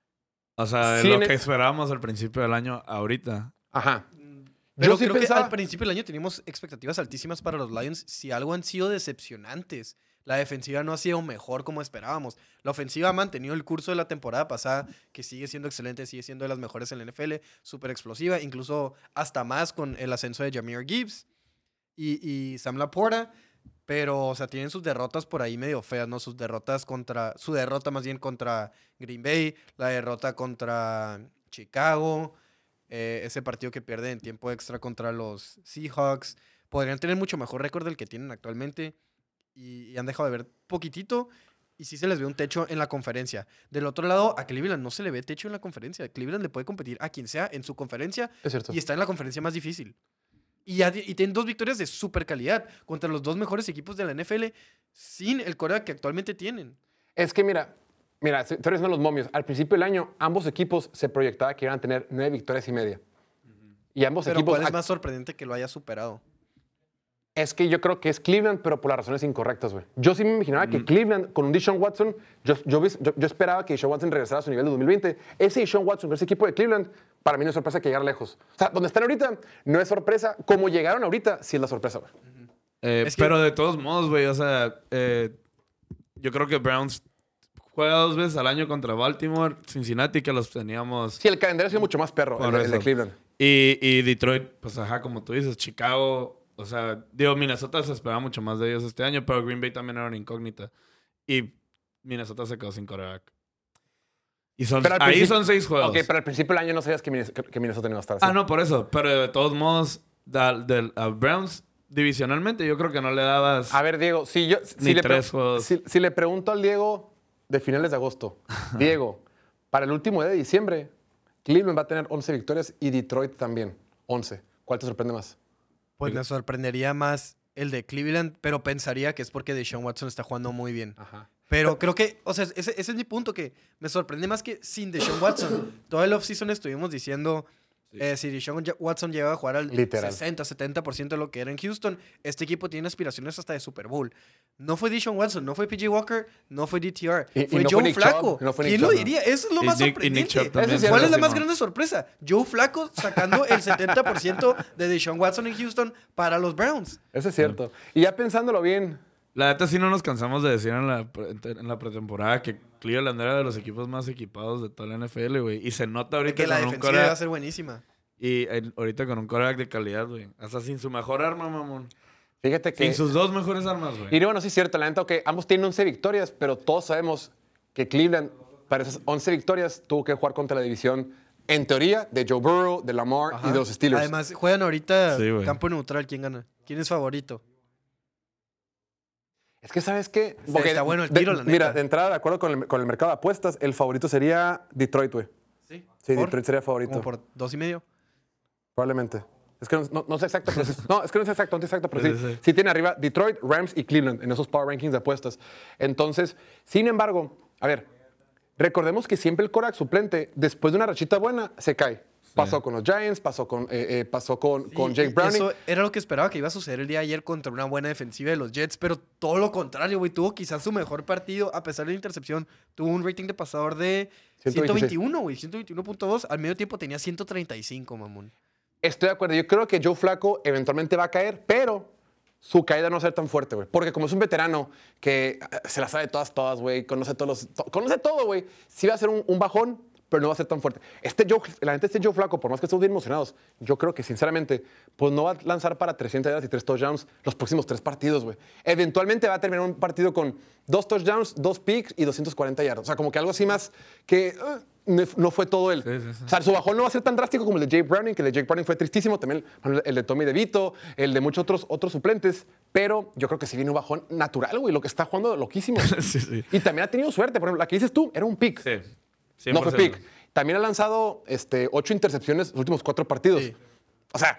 O sea, es Sí, lo en que el- esperábamos al principio del año ahorita. Ajá. Pero Yo sí creo pensaba- que al principio del año teníamos expectativas altísimas para los Lions. Si algo han sido decepcionantes. La defensiva no ha sido mejor como esperábamos. La ofensiva ha mantenido el curso de la temporada pasada, que sigue siendo excelente, sigue siendo de las mejores en la N F L, súper explosiva, incluso hasta más con el ascenso de Jahmyr Gibbs y, y Sam Laporta. Pero, o sea, tienen sus derrotas por ahí medio feas, ¿no? Sus derrotas contra... Su derrota más bien contra Green Bay, la derrota contra Chicago, eh, ese partido que pierden en tiempo extra contra los Seahawks. Podrían tener mucho mejor récord del que tienen actualmente y, y han dejado de ver poquitito y sí se les ve un techo en la conferencia. Del otro lado, a Cleveland no se le ve techo en la conferencia. Cleveland le puede competir a quien sea en su conferencia Es cierto. y está en la conferencia más difícil. Y, ya, y tienen dos victorias de super calidad contra los dos mejores equipos de la N F L sin el quarterback que actualmente tienen. Es que mira, mira, estoy diciendo los momios. Al principio del año, ambos equipos se proyectaba que iban a tener nueve victorias y media. Y ambos Pero equipos... ¿cuál es más sorprendente que lo haya superado? Es que yo creo que es Cleveland, pero por las razones incorrectas, güey. Yo sí me imaginaba que Cleveland, con un Deshaun Watson, yo, yo, vis- yo- yo esperaba que Deshaun Watson regresara a su nivel de dos mil veinte. Ese Deshaun Watson, ese equipo de Cleveland, para mí no es sorpresa que llegar lejos. O sea, donde están ahorita, no es sorpresa. Como llegaron ahorita, sí es la sorpresa, güey. Eh, Es que- Pero de todos modos, güey, o sea, eh, yo creo que Browns juega dos veces al año contra Baltimore, Cincinnati, que los teníamos. Sí, el calendario ha sido mucho más perro, Por el, de- el de eso. Cleveland. Y, y Detroit, pues ajá, como tú dices, Chicago, o sea, digo, Minnesota se esperaba mucho más de ellos este año, pero Green Bay también era una incógnita. Y Minnesota se quedó sin quarterback. Y son, Pero al ahí principio- son seis juegos. Ok, pero al principio del año no sabías que Minnesota, que Minnesota no iba a estar así. Ah, no, por eso. Pero de todos modos, da- del- a Browns, divisionalmente, yo creo que no le dabas... A ver, Diego, si, yo, si, Ni le, pre- tres juegos. si, si le pregunto al Diego de finales de agosto, Diego, para el último día de diciembre, Cleveland va a tener once victorias y Detroit también, once. ¿Cuál te sorprende más? Pues me sorprendería más el de Cleveland, pero pensaría que es porque Deshaun Watson está jugando muy bien. Ajá. Pero creo que, o sea, ese, ese es mi punto, que me sorprende más que sin Deshaun Watson. Todo el offseason estuvimos diciendo, eh, si Deshaun Ja- Watson llega a jugar al Literal. sesenta, setenta por ciento de lo que era en Houston, este equipo tiene aspiraciones hasta de Super Bowl. No fue Deshaun Watson, no fue P J Walker, no fue D T R, Y- y fue no fue Joe Nick Flaco. Chubb, no fue Nick ¿Quién lo Chubb, diría? Eso es lo Y más Nick- y Nick sorprendente. Chubb también. Eso es ¿Cuál es la Sí, más man. grande sorpresa? Joe Flaco sacando el setenta por ciento de Deshaun Watson en Houston para los Browns. Eso es cierto. Y ya pensándolo bien, La neta sí no nos cansamos de decir en la, pre- en la pretemporada que Cleveland era de los equipos más equipados de toda la N F L, güey. Y se nota ahorita Que la con un defensiva va a quarterback... ser buenísima. Y eh, ahorita con un quarterback de calidad, güey. Hasta sin su mejor arma, mamón. fíjate que... Sin sus dos mejores armas, güey. Y bueno, sí es cierto, la neta, que ambos tienen once victorias, pero todos sabemos que Cleveland, para esas once victorias, tuvo que jugar contra la división, en teoría, de Joe Burrow, de Lamar Ajá. y de los Steelers. Además, juegan ahorita Sí, güey. campo neutral. ¿Quién gana? ¿Quién es favorito? Es que, ¿sabes qué? Sí, está bueno el tiro, la neta. Mira, de entrada, de acuerdo con el, con el mercado de apuestas, el favorito sería Detroit, güey. Sí. Sí, ¿Por? Detroit sería favorito. Como por dos y medio. Probablemente. Es que no, no- no sé exacto, pero sí- no, es que no sé exacto, no sé exacto, pero sí, Sí, sí. sí tiene arriba Detroit, Rams y Cleveland en esos power rankings de apuestas. Entonces, sin embargo, a ver, recordemos que siempre el quarterback suplente, después de una rachita buena, se cae. Pasó con los Giants, pasó con, eh, eh, pasó con, Sí, con Jake y Browning. Eso era lo que esperaba que iba a suceder el día de ayer contra una buena defensiva de los Jets, pero todo lo contrario, güey. Tuvo quizás su mejor partido, a pesar de la intercepción. Tuvo un rating de pasador de ciento veintiséis. ciento veintiuno, güey. ciento veintiuno punto dos. Al medio tiempo tenía ciento treinta y cinco, mamón. Estoy de acuerdo. Yo creo que Joe Flacco eventualmente va a caer, pero su caída no va a ser tan fuerte, güey. Porque como es un veterano que eh, se la sabe todas, todas, güey, conoce todos los, to- conoce todo, güey, sí va a ser un, un bajón, pero no va a ser tan fuerte. Este Joe, la gente este Joe Flacco, por más que estemos bien emocionados, yo creo que sinceramente, pues no va a lanzar para trescientas yardas y tres touchdowns los próximos tres partidos, güey. Eventualmente va a terminar un partido con dos touchdowns, dos picks y doscientas cuarenta yardas. O sea, como que algo así más que uh, no- no fue todo él. Sí, sí, sí. O sea, su bajón no va a ser tan drástico como el de Jake Browning, que el de Jake Browning fue tristísimo, también el de Tommy DeVito, el de muchos otros, otros suplentes, pero yo creo que sí viene un bajón natural, güey, lo que está jugando loquísimo. Sí, sí. Y también ha tenido suerte, por ejemplo, la que dices tú, era un pick. Sí. No fue cien por ciento. pick. También ha lanzado este, ocho intercepciones los últimos cuatro partidos. Sí. O sea,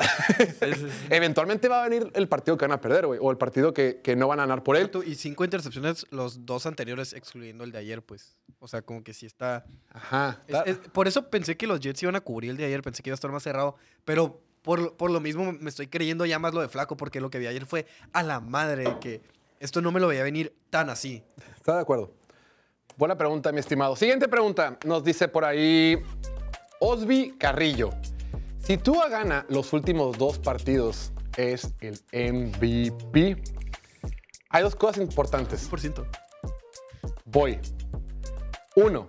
eventualmente va a venir el partido que van a perder, güey, o el partido que, que no van a ganar por él. Y cinco intercepciones los dos anteriores, excluyendo el de ayer, pues. O sea, como que sí está... Ajá. Es- es- por eso pensé que los Jets iban a cubrir el de ayer, pensé que iba a estar más cerrado, pero por, por lo mismo me estoy creyendo ya más lo de Flaco, porque lo que vi ayer fue a la madre de que esto no me lo veía venir tan así. Está de acuerdo. Buena pregunta, mi estimado. Siguiente pregunta. Nos dice por ahí Osby Carrillo. Si Tua gana los últimos dos partidos, es el M V P. Hay dos cosas importantes. cien por ciento. Voy. Uno,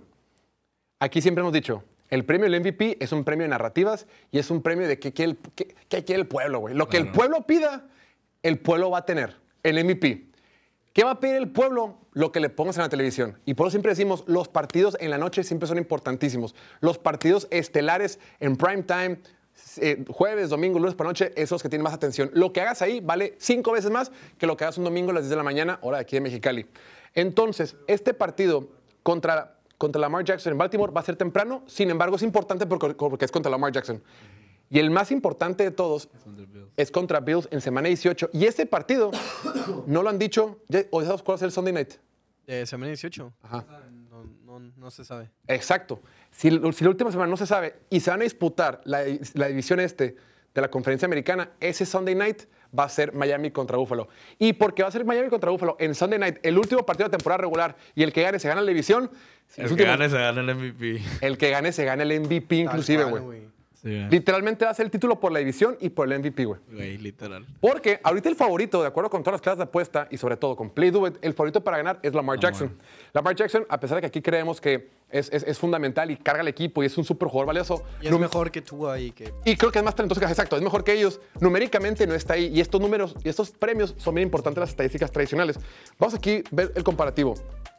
aquí siempre hemos dicho, el premio del M V P es un premio de narrativas y es un premio de qué quiere el, qué- qué quiere el pueblo, güey. Lo que el Claro. pueblo pida, el pueblo va a tener, el M V P. ¿Qué va a pedir el pueblo? Lo que le pongas en la televisión. Y por eso siempre decimos, los partidos en la noche siempre son importantísimos. Los partidos estelares en prime time, eh, jueves, domingo, lunes por la noche, esos que tienen más atención. Lo que hagas ahí vale cinco veces más que lo que hagas un domingo a las diez de la mañana, hora de aquí de Mexicali. Entonces, este partido contra, contra Lamar Jackson en Baltimore va a ser temprano, sin embargo es importante porque, porque es contra Lamar Jackson. Y el más importante de todos es contra Bills en semana dieciocho. Y ese partido, no lo han dicho, ya- ¿o sabes cuál es el Sunday Night? Eh, semana dieciocho. Ajá. No, no, no se sabe. Exacto. Si, si la última semana no se sabe y se van a disputar la, la división este de la conferencia americana, ese Sunday Night va a ser Miami contra Buffalo. Y porque va a ser Miami contra Buffalo en Sunday Night, el último partido de temporada regular, y el que gane se gana la división. El los que últimos- gane se gana el M V P. el que gane se gana el M V P inclusive, Tal cual, güey. Sí, güey. Literalmente va a ser el título por la división y por el M V P, güey. Güey, literal. Porque ahorita el favorito, de acuerdo con todas las clases de apuesta y sobre todo con Play Do It, el favorito para ganar es Lamar Jackson. Lamar Jackson, a pesar de que aquí creemos que es, es- es fundamental y carga el equipo y es un super jugador valioso, Y es num- mejor que tú ahí que... y creo que es más talentoso que exacto, es mejor que ellos. Numéricamente no está ahí y estos números y estos premios son bien importantes en las estadísticas tradicionales. Vamos aquí a ver el comparativo.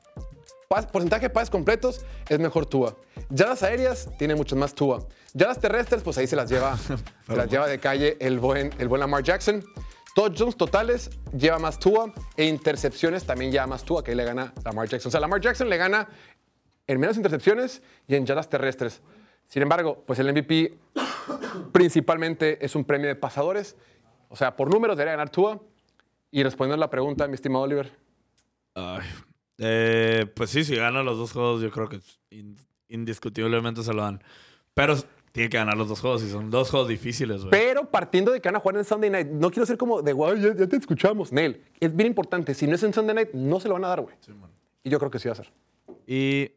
Pas- porcentaje de pases completos es mejor Tua. Yardas aéreas tiene muchos más Tua. Yardas terrestres, pues ahí se las lleva, se las lleva de calle el buen, el buen Lamar Jackson. Touchdowns totales lleva más Tua e intercepciones también lleva más Tua, que ahí le gana Lamar Jackson. O sea, Lamar Jackson le gana en menos intercepciones y en yardas terrestres. Sin embargo, pues el M V P principalmente es un premio de pasadores. O sea, por números debería ganar Tua. Y respondiendo a la pregunta, mi estimado Oliver. Ay, eh, pues sí, si gana los dos juegos, yo creo que in- indiscutiblemente se lo dan. Pero tiene que ganar los dos juegos y son dos juegos difíciles, güey. Pero partiendo de que van a jugar en Sunday Night, no quiero ser como de, wow, ya, ya te escuchamos. Nel, es bien importante. Si no es en Sunday Night, no se lo van a dar, güey. Sí, man. Y yo creo que sí va a ser. Y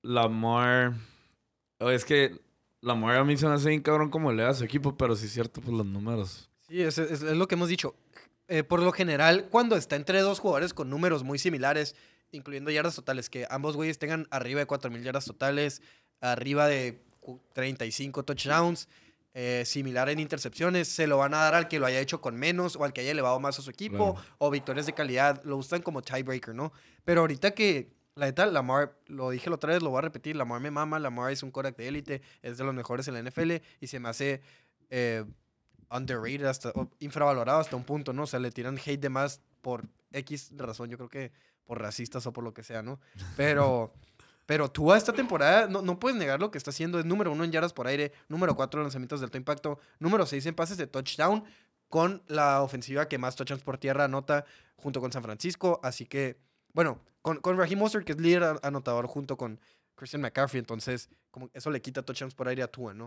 Lamar. oh, Es que Lamar a mí se me hace bien cabrón como le da a su equipo, pero sí es cierto, pues los números. Sí, es, es- es lo que hemos dicho. Eh, por lo general, cuando está entre dos jugadores con números muy similares, incluyendo yardas totales, que ambos güeyes tengan arriba de cuatro mil yardas totales, arriba de cu- treinta y cinco touchdowns, eh, similar en intercepciones, se lo van a dar al que lo haya hecho con menos o al que haya elevado más a su equipo, Claro. o victorias de calidad, lo usan como tiebreaker, ¿no? Pero ahorita que, la neta, Lamar, lo dije la otra vez, lo voy a repetir, Lamar me mama, Lamar es un quarterback de élite, es de los mejores en la N F L y se me hace... eh, underrated, hasta, o infravalorado hasta un punto, ¿no? O sea, le tiran hate de más por X razón, yo creo que por racistas o por lo que sea, ¿no? Pero, pero tú a esta temporada no, no puedes negar lo que está haciendo. Es número uno en yardas por aire, número cuatro en lanzamientos de alto impacto, número seis en pases de touchdown, con la ofensiva que más touchdowns por tierra anota junto con San Francisco. Así que, bueno, con, con Raheem Mostert, que es líder a- anotador junto con Christian McCaffrey, entonces como eso le quita touchdowns por aire a Tua, ¿no?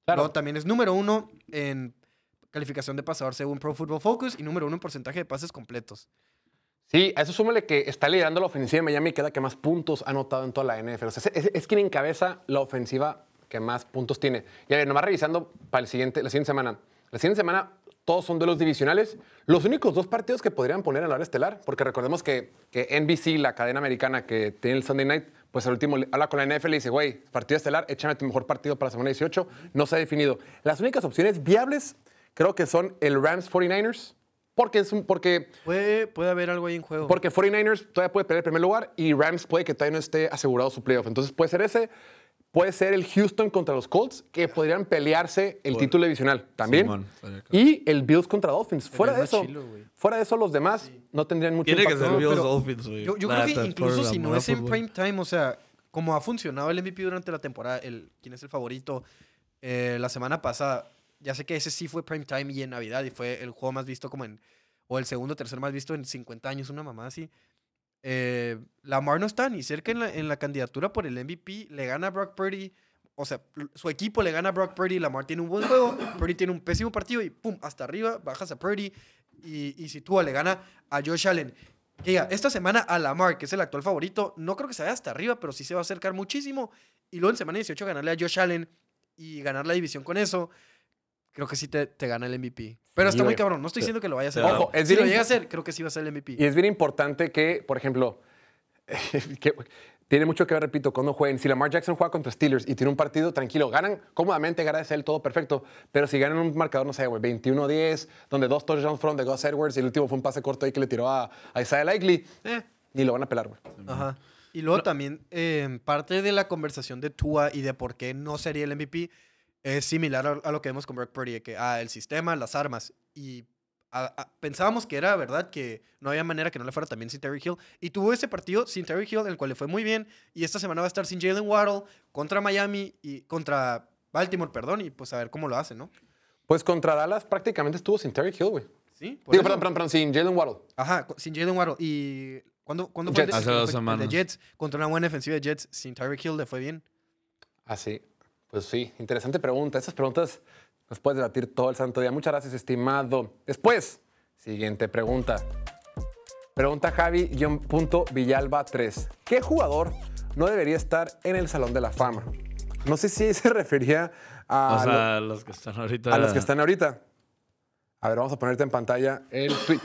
Claro. Luego también es número uno en calificación de pasador según Pro Football Focus y número uno en porcentaje de pases completos. Sí, a eso súmale que está liderando la ofensiva de Miami, que es la que más puntos ha anotado en toda la N F L. O sea, es, es quien encabeza la ofensiva que más puntos tiene. Y a ver, nomás revisando para el siguiente, la siguiente semana. La siguiente semana todos son duelos divisionales. Los únicos dos partidos que podrían poner en la hora estelar, porque recordemos que, que N B C, la cadena americana que tiene el Sunday Night, pues al último habla con la N F L y dice, güey, partido estelar, échame tu mejor partido para la semana dieciocho. No se ha definido. Las únicas opciones viables creo que son el Rams cuarenta y nueve ers, porque, es un, porque, Puede, puede haber algo ahí en juego. porque cuarenta y nueve ers todavía puede pelear el primer lugar y Rams puede que todavía no esté asegurado su playoff. Entonces puede ser ese. Puede ser el Houston contra los Colts, que podrían pelearse el Por- título divisional también. Simón, estaría acá. Y el Bills contra Dolphins. Fuera de más eso, chilo, güey. fuera de eso, los demás no tendrían mucho Tiene que impacto. ser No, Bills pero Dolphins, güey. Yo, yo La creo neta, que incluso por si el no amor es al en fútbol. prime time, o sea, como ha funcionado el M V P durante la temporada, el, quién es el favorito, eh, la semana pasada, ya sé que ese sí fue prime time y en Navidad y fue el juego más visto como en, o el segundo o tercer más visto en cincuenta años, una mamá así. Eh, Lamar no está ni cerca en la, en la candidatura por el M V P, le gana a Brock Purdy. O sea, su equipo le gana a Brock Purdy, Lamar tiene un buen juego, Purdy tiene un pésimo partido y pum, hasta arriba, bajas a Purdy y, y si Tua le gana a Josh Allen. Que diga, esta semana a Lamar, que es el actual favorito, no creo que se vaya hasta arriba, pero sí se va a acercar muchísimo. Y luego en semana dieciocho ganarle a Josh Allen y ganar la división con eso, creo que sí te, te gana el M V P. Pero Sí, está muy güey. cabrón, no estoy diciendo que lo vaya a hacer. Ojo, es si bien lo llega a impo- hacer, creo que sí va a ser el M V P. Y es bien importante que, por ejemplo, que tiene mucho que ver, repito, cuando jueguen. Si Lamar Jackson juega contra Steelers y tiene un partido tranquilo, ganan cómodamente, gracias a él, todo perfecto. Pero si ganan un marcador, no sé, güey, veintiuno diez, donde dos touchdowns fueron de Gus Edwards y el último fue un pase corto ahí que le tiró a, a Isaiah Likely, eh, ni lo van a pelar, güey. Ajá. Y luego también, eh, parte de la conversación de Tua y de por qué no sería el M V P es similar a, a lo que vemos con Brock Purdy, de que ah, el sistema, las armas. Y a- a- pensábamos que era verdad, que no había manera que no le fuera también sin Terry Hill. Y tuvo ese partido sin Terry Hill, en el cual le fue muy bien. Y esta semana va a estar sin Jalen Waddle contra Miami y contra Baltimore, perdón. Y pues a ver cómo lo hace, ¿no? Pues contra Dallas prácticamente estuvo sin Terry Hill, güey. Sí. por Digo, eso. perdón, perdón, perdón, sin Jalen Waddle. Ajá, co- sin Jalen Waddle. Y ¿cuándo, ¿cuándo fue el de, Jets. Hace dos fue el de semanas. Jets? Contra una buena defensiva de Jets. Sin Tyreek Hill le fue bien. Así. Pues sí, interesante pregunta. Esas preguntas las puedes debatir todo el santo día. Muchas gracias, estimado. Después, siguiente pregunta. Pregunta Javi-Villalba tres. ¿Qué jugador no debería estar en el Salón de la Fama? No sé si se refería a, O sea, los que están ahorita. lo- a los que están ahorita. A ver, vamos a ponerte en pantalla el tweet.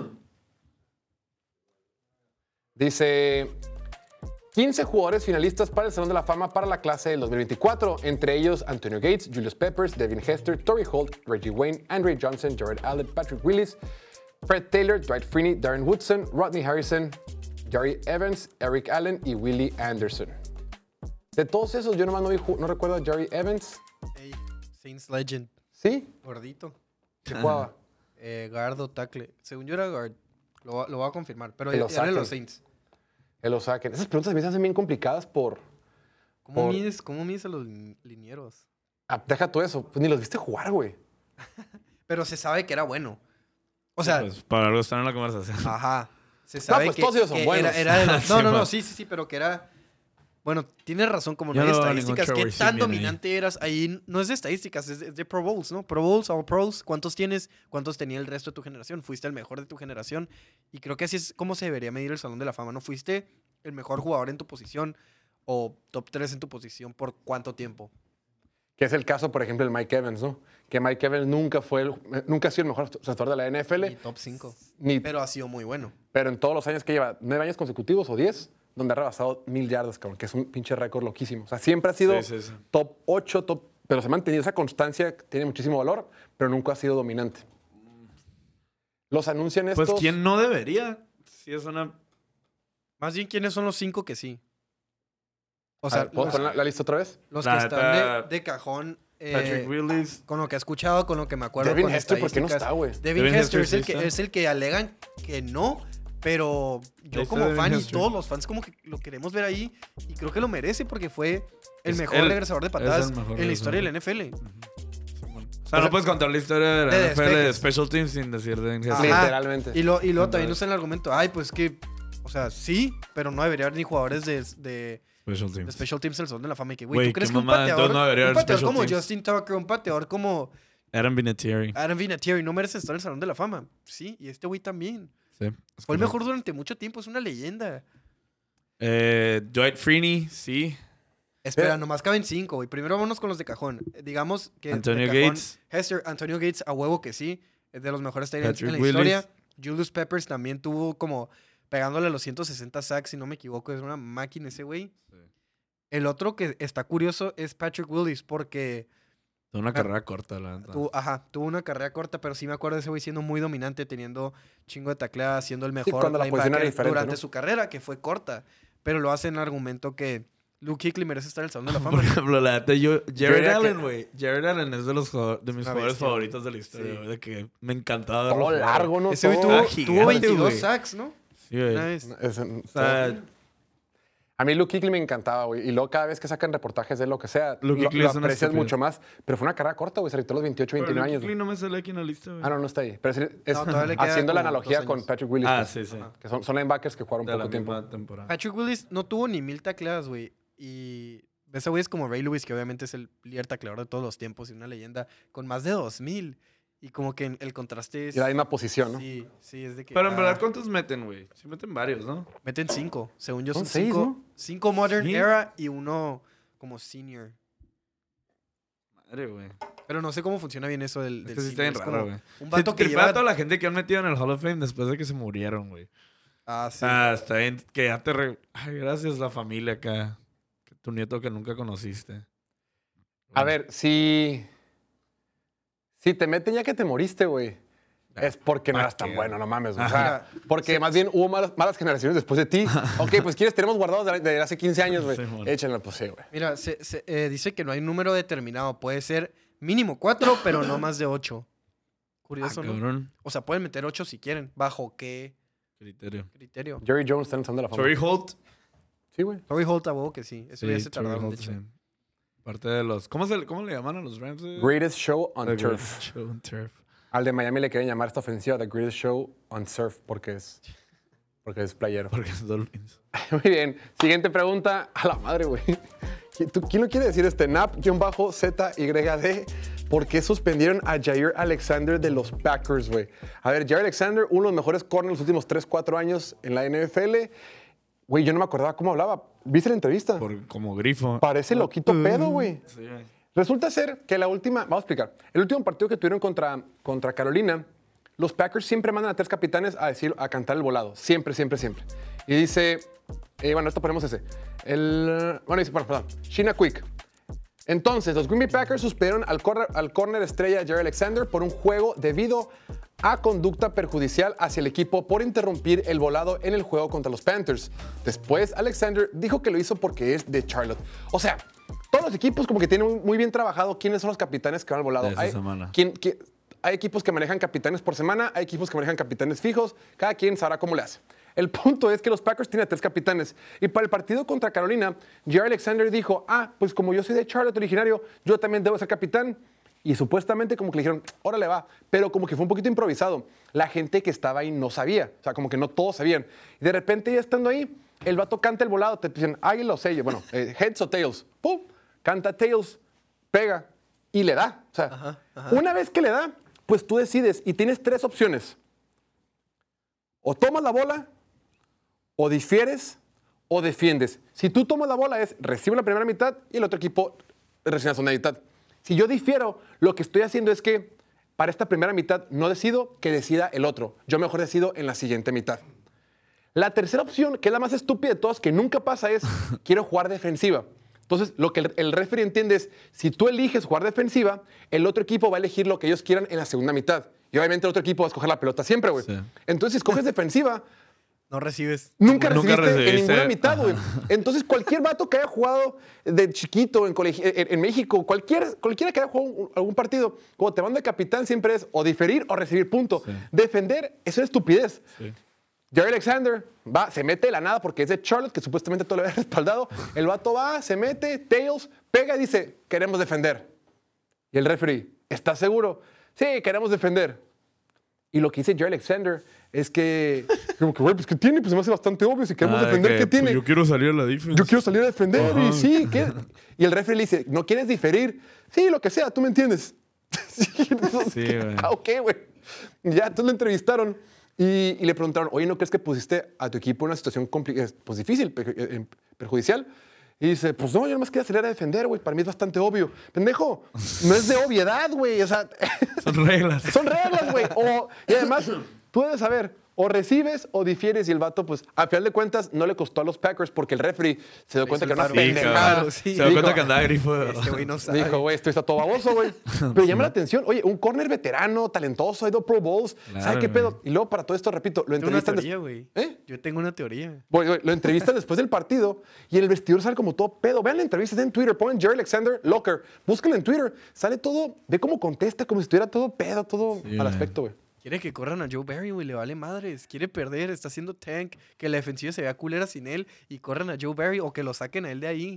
Dice... quince jugadores finalistas para el Salón de la Fama para la clase del dos mil veinticuatro, entre ellos Antonio Gates, Julius Peppers, Devin Hester, Torrey Holt, Reggie Wayne, Andre Johnson, Jared Allen, Patrick Willis, Fred Taylor, Dwight Freeney, Darren Woodson, Rodney Harrison, Jerry Evans, Eric Allen y Willie Anderson. De todos esos, yo nomás no, vi ju- no recuerdo a Jerry Evans. Ey, Saints Legend. ¿Sí? Gordito. ¿Qué jugaba? Eh, guard o tackle. Según yo era guard. Lo, va- lo voy a confirmar. Pero Que lo era de saquen. los Saints. Que lo saquen. Esas preguntas a mí se hacen bien complicadas por... ¿Cómo, Por- mides, ¿Cómo mides a los lin- linieros? Ah, deja tú eso. Pues ni los viste jugar, güey. Pero se sabe que era bueno. O sea, Pues para algo están en la conversación. ajá. Se sabe pues que, todos ellos son que buenos. Era, era de los- no, Sí, no, no, man. sí, sí, sí, pero que era... Bueno, tienes razón, como Yo no hay no veo ningún estadísticas. ¿Qué Trevor tan Siemian ahí. dominante eras? Ahí no es de estadísticas, es de, es de Pro Bowls, ¿no? Pro Bowls, All Pros, ¿cuántos tienes? ¿Cuántos tenía el resto de tu generación? Fuiste el mejor de tu generación. Y creo que así es como se debería medir el Salón de la Fama, ¿no? Fuiste el mejor jugador en tu posición o top tres en tu posición por cuánto tiempo. Que es el caso, por ejemplo, del Mike Evans, ¿no? Que Mike Evans nunca fue el- nunca ha sido el mejor receptor de la N F L. Y top cinco. Ni, Pero ha sido muy bueno. pero en todos los años que lleva, nueve años consecutivos o diez, donde ha rebasado mil yardas, cabrón, que es un pinche récord loquísimo. O sea, siempre ha sido Sí, sí, sí. top ocho, top, pero se ha mantenido esa constancia, tiene muchísimo valor, pero nunca ha sido dominante. Los anuncian estos... Pues, ¿quién no debería? Sí, es una. Más bien, ¿quiénes son los cinco que sí? O A sea, ver, ¿puedo los, poner la, la lista otra vez? los La que están neta, de, de cajón. eh, Patrick Willis. con lo que he escuchado, con lo que me acuerdo. Devin con Hester, ¿por qué no estadísticas. está, güey? Devin, Devin Hester, Hester es, el sí que, está. es el que alegan que no, pero Ahí yo está como Devin fan y Hester. todos los fans como que lo queremos ver ahí y creo que lo merece porque fue el Es mejor el- regresador de es patadas el mejor en la historia de la regresador. N F L. O sea, no puedes contar la historia de la de N F L de despejes. Special Teams sin decir de Ajá. Literalmente. Y, lo, y luego también Entonces- usan el argumento, ay, pues que, o sea, sí, pero no debería haber ni jugadores de, de, Special de teams. Special Teams el Salón de la Fama. Y que, güey, Güey, ¿tú crees qué que un mamada, pateador, entonces no debería un haber pateador Special como Teams. Justin Tucker, un pateador como Adam Vinatieri. Adam Vinatieri no merece estar en el Salón de la Fama? Sí, y este güey también. Sí, es Fue el correcto. mejor durante mucho tiempo, es una leyenda. Eh, Dwight Freeney, sí. Espera, Eh. nomás caben cinco, güey. Primero vámonos con los de cajón. Digamos que Antonio de cajón, Gates. Hester, Antonio Gates, a huevo que sí. Es de los mejores tight ends en Patrick la Willis. historia. Julius Peppers también tuvo como pegándole a los ciento sesenta sacks, si no me equivoco. Es una máquina ese güey. Sí. El otro que está curioso es Patrick Willis porque Tuvo una Ah, carrera corta, la neta. tuvo, ajá, tuvo una carrera corta, pero sí me acuerdo de ese güey siendo muy dominante, teniendo chingo de tacleadas, siendo el mejor cuando la posición era linebacker diferente, durante ¿no? su carrera, que fue corta. Pero lo hacen argumento que Luke Kuechly merece estar en el Salón de la Fama. Por ejemplo, la neta, yo... Jared diría Allen, que- güey. Jared Allen es de, los, jugador- de mis Una jugadores bestia, favoritos de la historia, Sí. güey. De que me encantaba verlo Todo jugar. largo, ¿no? Ese güey Todo- tuvo, Ah, gigante, tuvo veintidós güey. sacks, ¿no? Sí, güey. Una vez. Es- O sea, A mí Luke Kuechly me encantaba, güey. Y luego cada vez que sacan reportajes de lo que sea, Luke lo, Kuechly lo es una aprecias estupidez. mucho más. Pero fue una carrera corta, güey. Se retiró a los veintiocho, pero veintinueve Luke años. Kuechly güey. no me sale aquí en la lista, güey. Ah, no, no está ahí. Pero es, es No, todavía le queda haciendo la como analogía dos con años. Patrick Willis. Ah, pues, sí, sí. que son, son linebackers que jugaron De la poco tiempo. misma temporada. Patrick Willis no tuvo ni mil tacleadas, güey. Y ese güey es como Ray Lewis, que obviamente es el líder tacleador de todos los tiempos y una leyenda con más de dos mil. Y como que el contraste es... Y la misma posición, ¿no? Sí, sí, es de que... Pero en ah, verdad, ¿cuántos meten, güey? Sí meten varios, ¿no? meten cinco. Según yo Son son, seis, cinco. ¿no? Cinco Modern Sí. Era y uno como Senior. Madre, güey. Pero no sé cómo funciona bien eso del, Es del que sí está senior. bien Es raro, como güey. un Sí, vato que tripea lleva... a toda la gente que han metido en el Hall of Fame después de que se murieron, güey. Ah, O sí. sea, está bien que ya te... Re... Ay, gracias la familia acá. Que tu nieto que nunca conociste. A ver, si. Si te meten ya que te moriste, güey. Es porque no ¿pa' eras tan qué? bueno, no mames. güey. O Ajá. sea, porque más bien hubo malas, malas generaciones después de ti. Ok, pues quieres, tenemos guardados de, de hace quince años, güey. Sí, mon. Échenlo, pues sí, güey. Mira, se, se, eh, dice que no hay número determinado. Puede ser mínimo cuatro, pero no más de ocho. Ah, Curioso, ¿no? cabrón. O sea, pueden meter ocho si quieren. ¿Bajo qué Criterio. criterio? Jerry Jones está en el Salón de la Fama. Torrey Holt. Sí, güey. Torrey Holt, a huevo que sí. Eso ya Sí, se Torrey tardaron, de Holt, hecho. sí. Parte de los... ¿Cómo, se, ¿Cómo le llaman a los Rams? güey? Greatest Show on The Turf. Greatest Show on Turf. Al de Miami le quieren llamar esta ofensiva The Greatest Show on Surf porque es, porque es playero. Porque es Dolphins. Muy bien. Siguiente pregunta. A la madre, güey. ¿Tú- ¿Quién lo quiere decir este? Nap-Z Y D. ¿Por qué suspendieron a Jair Alexander de los Packers, güey? A ver, Jair Alexander, uno de los mejores corners de los últimos tres, cuatro años en la N F L. Güey, yo no me acordaba cómo hablaba. ¿Viste la entrevista? Por, como grifo. Parece loquito pedo, güey. Sí, güey. Resulta ser que la última, vamos a explicar, el último partido que tuvieron contra, contra Carolina, los Packers siempre mandan a tres capitanes a decir, a cantar el volado. Siempre, siempre, siempre. Y dice, eh, bueno, esto ponemos ese. El, bueno, dice, bueno, perdón, Sheena Quick. Entonces, los Green Bay Packers suspendieron al corner, al corner estrella Jair Alexander por un juego debido a conducta perjudicial hacia el equipo por interrumpir el volado en el juego contra los Panthers. Después, Alexander dijo que lo hizo porque es de Charlotte. O sea, todos los equipos como que tienen muy- muy bien trabajado quiénes son los capitanes que van al volado. De esa Hay, semana. quién- quién- hay equipos que manejan capitanes por semana, hay equipos que manejan capitanes fijos, cada quien sabrá cómo le hace. El punto es que los Packers tienen a tres capitanes. Y para el partido contra Carolina, Jair Alexander dijo, ah, pues como yo soy de Charlotte originario, yo también debo ser capitán. Y supuestamente como que le dijeron, órale va, pero como que fue un poquito improvisado. La gente que estaba ahí no sabía, o sea, como que no todos sabían. Y de repente ya estando ahí, el vato canta el volado, te dicen, águila o sello, bueno, eh, heads o tails, pum, canta tails, pega y le da. O sea, una vez que le da, pues tú decides y tienes tres opciones. O tomas la bola, o difieres, o defiendes. Si tú tomas la bola es recibe la primera mitad y el otro equipo recibe la segunda mitad. Si yo difiero, lo que estoy haciendo es que para esta primera mitad no decido, que decida el otro. Yo mejor decido en la siguiente mitad. La tercera opción, que es la más estúpida de todas, que nunca pasa, es quiero jugar defensiva. Entonces, lo que el, el referee entiende es, si tú eliges jugar defensiva, el otro equipo va a elegir lo que ellos quieran en la segunda mitad. Y obviamente el otro equipo va a escoger la pelota siempre, güey. Sí. Entonces, si escoges defensiva, No recibes. nunca Nunca recibiste en recibiste. ninguna mitad, güey. Entonces, cualquier vato que haya jugado de chiquito en, colegi- en, en México, cualquier, cualquiera que haya jugado un- algún partido, cuando te van de capitán siempre es o diferir o recibir punto. Sí. Defender, eso es estupidez. Sí. Jair Alexander va, se mete de la nada porque es de Charlotte, que supuestamente todo le había respaldado. El vato va, se mete, tails, pega y dice, queremos defender. Y el referee, ¿estás seguro? Sí, queremos defender. Y lo que dice Jerry Alexander es que, como que, güey, pues ¿qué tiene? Pues se me hace bastante obvio. Si queremos Ah, de defender, que, ¿qué pues, tiene? yo quiero salir a la defensa. Yo quiero salir a defender. Ajá. Y sí, ¿qué? Y el referee le dice, ¿no quieres diferir? Sí, lo que sea, tú me entiendes. Sí, entonces, Sí, güey. ah, ok, güey. Y ya, entonces lo entrevistaron y, y le preguntaron, oye, ¿no crees que pusiste a tu equipo en una situación compli- eh, pues, difícil, per- eh, perjudicial? Y dice, pues no, yo nomás quería salir a defender, güey. Para mí es bastante obvio. Pendejo, no es de obviedad, güey. O sea, Son reglas. son reglas, güey. O- Y además, tú debes saber, o recibes o difieres. Y el vato, pues, a final de cuentas, no le costó a los Packers porque el referee se dio cuenta que era una hizo el paro. Sí, pendejada. cabrón. sí. Se dio Dijo- cuenta que andaba grifo. de- Este güey no sabe. Dijo, güey, esto está todo baboso, güey. Pero llama la atención. Oye, un corner veterano, talentoso, ha ido a Pro Bowls. Claro, ¿Sabe qué güey. pedo? Y luego, para todo esto, repito, lo Tengo una entrevistan... des- teoría, güey. ¿Eh? Yo tengo una teoría. Güey, güey, lo entrevistan después del partido y el vestidor sale como todo pedo. Vean la entrevista, está en Twitter, ponen Jerry Alexander Locker, búsquenlo en Twitter. Sale todo, ve cómo contesta, como si estuviera todo pedo, todo Sí, al güey. aspecto, güey. Quiere que corran a Joe Barry, güey. Le vale madres. Quiere perder. Está haciendo tank. Que la defensiva se vea culera sin él. Y corran a Joe Barry o que lo saquen a él de ahí.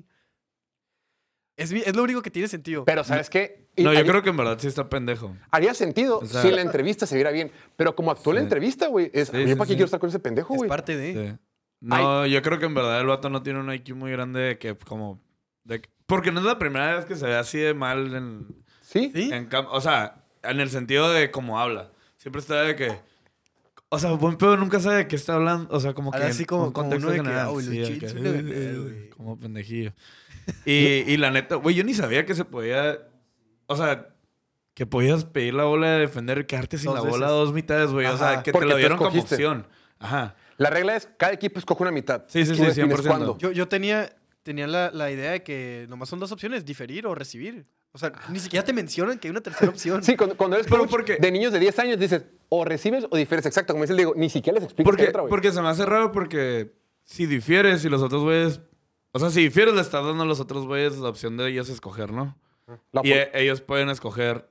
Es, vi- es lo único que tiene sentido. Pero, ¿sabes qué? Y No, yo haría, creo que en verdad sí está pendejo. haría sentido O sea- si en la entrevista se viera bien. Pero como actuó en la Sí. entrevista, güey, es, Sí, ¿yo sí, para qué sí. quiero estar con ese pendejo, es güey? parte de. Sí. No, yo creo que en verdad el vato no tiene un I Q muy grande de que como... de que- porque no es la primera vez que se ve así de mal en... ¿Sí? ¿Sí? en cam- o sea, en el sentido de cómo habla. Siempre está de que... O sea, buen pedo nunca sabe de qué está hablando. O sea, como que... Habla así como- un como contexto uno de que, general. "Ah, güey, los Sí, de Chiefs que, van a ganar, "Eh, güey". como pendejillo. Y, y la neta, güey, yo ni sabía que se podía... O sea, que podías pedir la bola de defender y quedarte sin Dos la bola veces. dos mitades, güey. O sea, Ajá. que te Porque lo tú dieron como escogiste. opción. Ajá. La regla es, cada equipo escoge una mitad. Sí, sí, Tú sí, defines cien por ciento. cuándo. Yo, yo tenía, tenía la, la idea de que nomás son dos opciones, diferir o recibir. O sea, ni siquiera te mencionan que hay una tercera opción. Sí, cuando, cuando eres Pero coach porque- de niños de diez años, dices, o recibes o difieres. Exacto, como dice el Diego, ni siquiera les explicas Porque, qué otra, güey. porque se me hace raro porque si difieres y los otros güeyes... O sea, si difieres le estás dando a los otros güeyes la opción de ellos escoger, ¿no? La Y op- e- ellos pueden escoger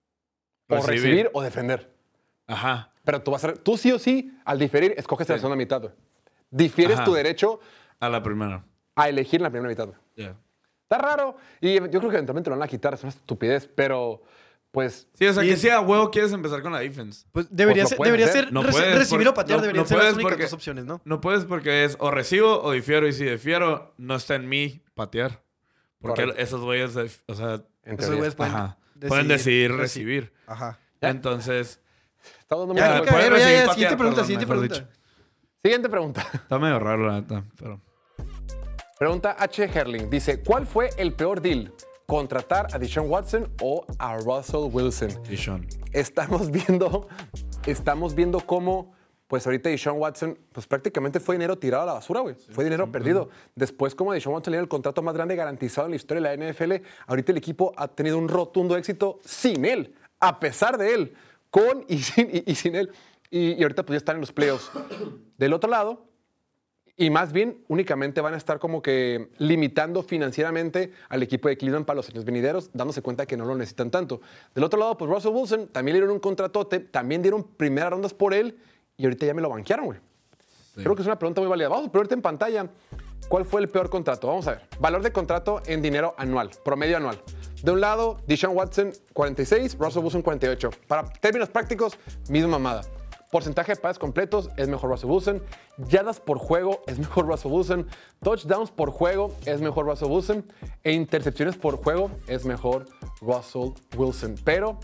o recibir o defender. Ajá. Pero tú vas a, tú sí o sí, al diferir, escoges la Sí. segunda mitad, güey. Difieres Ajá. tu derecho A la primera. a elegir en la primera mitad, güey. Ya. Está raro y yo creo que eventualmente lo van a quitar, es una estupidez, pero pues Sí, o sea, Sí, que es- si a huevo quieres empezar con la defense. Pues debería Pues lo ser, pueden debería hacer. ser No reci- puedes recibir por- o patear, no- deberían no ser las puedes únicas porque- dos opciones, ¿no? No puedes porque es o recibo o difiero. Y si difiero, no está en mí patear. Porque Correcto. esos güeyes, def- o sea, en Esos teoría. güeyes pueden ajá, decidir, pueden decidir reci- recibir. Ajá. Ya. Entonces, Está dando Ya, mucho, Ya, güey. puede cabrero, ya, recibir ya, patear, siguiente pregunta, perdón, siguiente mejor pregunta. Siguiente pregunta. está medio raro la neta, pero... Pregunta H. Herling. Dice, ¿cuál fue el peor deal? ¿Contratar a Deshaun Watson o a Russell Wilson? Y Sean. Estamos viendo, estamos viendo cómo, pues ahorita Deshaun Watson, pues prácticamente fue dinero tirado a la basura, güey. fue dinero perdido. Después, como Deshaun Watson tenía el contrato más grande garantizado en la historia de la N F L, ahorita el equipo ha tenido un rotundo éxito sin él, a pesar de él, con y sin, y, y sin él. Y, y ahorita pues ya están en los playoffs. Del otro lado, y más bien, únicamente van a estar como que limitando financieramente al equipo de Cleveland para los años venideros, dándose cuenta que no lo necesitan tanto. Del otro lado, pues Russell Wilson también le dieron un contratote, también dieron primeras rondas por él y ahorita ya me lo banquearon, güey. Sí. Creo que es una pregunta muy válida. Vamos a ponerte en pantalla. ¿Cuál fue el peor contrato? Vamos a ver. Valor de contrato en dinero anual, promedio anual. De un lado, Deshaun Watson, cuarenta y seis, Russell Wilson, cuarenta y ocho. Para términos prácticos, misma mamada. Porcentaje de pases completos es mejor Russell Wilson. Yardas por juego es mejor Russell Wilson. Touchdowns por juego es mejor Russell Wilson. E intercepciones por juego es mejor Russell Wilson. Pero,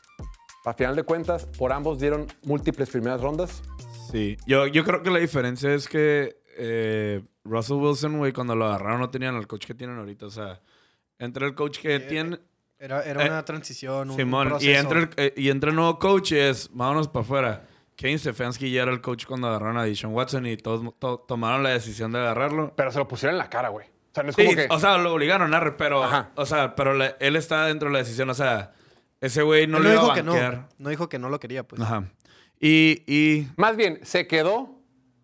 a final de cuentas, por ambos dieron múltiples primeras rondas. Sí, yo, yo creo que la diferencia es que eh, Russell Wilson, güey, cuando lo agarraron no tenían al coach que tienen ahorita. O sea, entre el coach que tiene... Era, era Eh, una transición, un Simón, proceso. y entre, el, eh, y entre el nuevo coach es, vámonos para afuera. Kevin Stefanski ya era el coach cuando agarraron a Deshaun Watson y todos to- tomaron la decisión de agarrarlo. Pero se lo pusieron en la cara, güey. O sea, no es Sí, como que... o sea, lo obligaron, arre, pero, Ajá. o sea, pero le- él está dentro de la decisión. O sea, ese güey no Él lo iba dijo a que no. banquear. No dijo que no lo quería, pues. Ajá. Y, y Más bien, se quedó...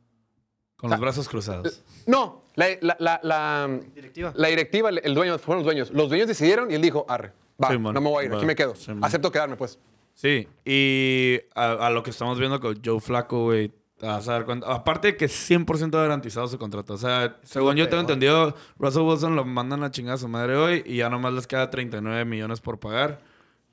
con los brazos cruzados. No, la, la, la, la- Directiva. la directiva, el dueño, fueron los dueños. Los dueños decidieron y él dijo, arre, va, Simón, no me voy a ir, va, aquí me quedo. Simón. Acepto quedarme, pues. Sí, y a, a lo que estamos viendo con Joe Flacco, güey, te vas a dar cuenta. Aparte de que es cien por ciento garantizado su contrato. O sea, según yo tengo peor. entendido, Russell Wilson lo mandan a chingar a su madre hoy y ya nomás les queda treinta y nueve millones por pagar.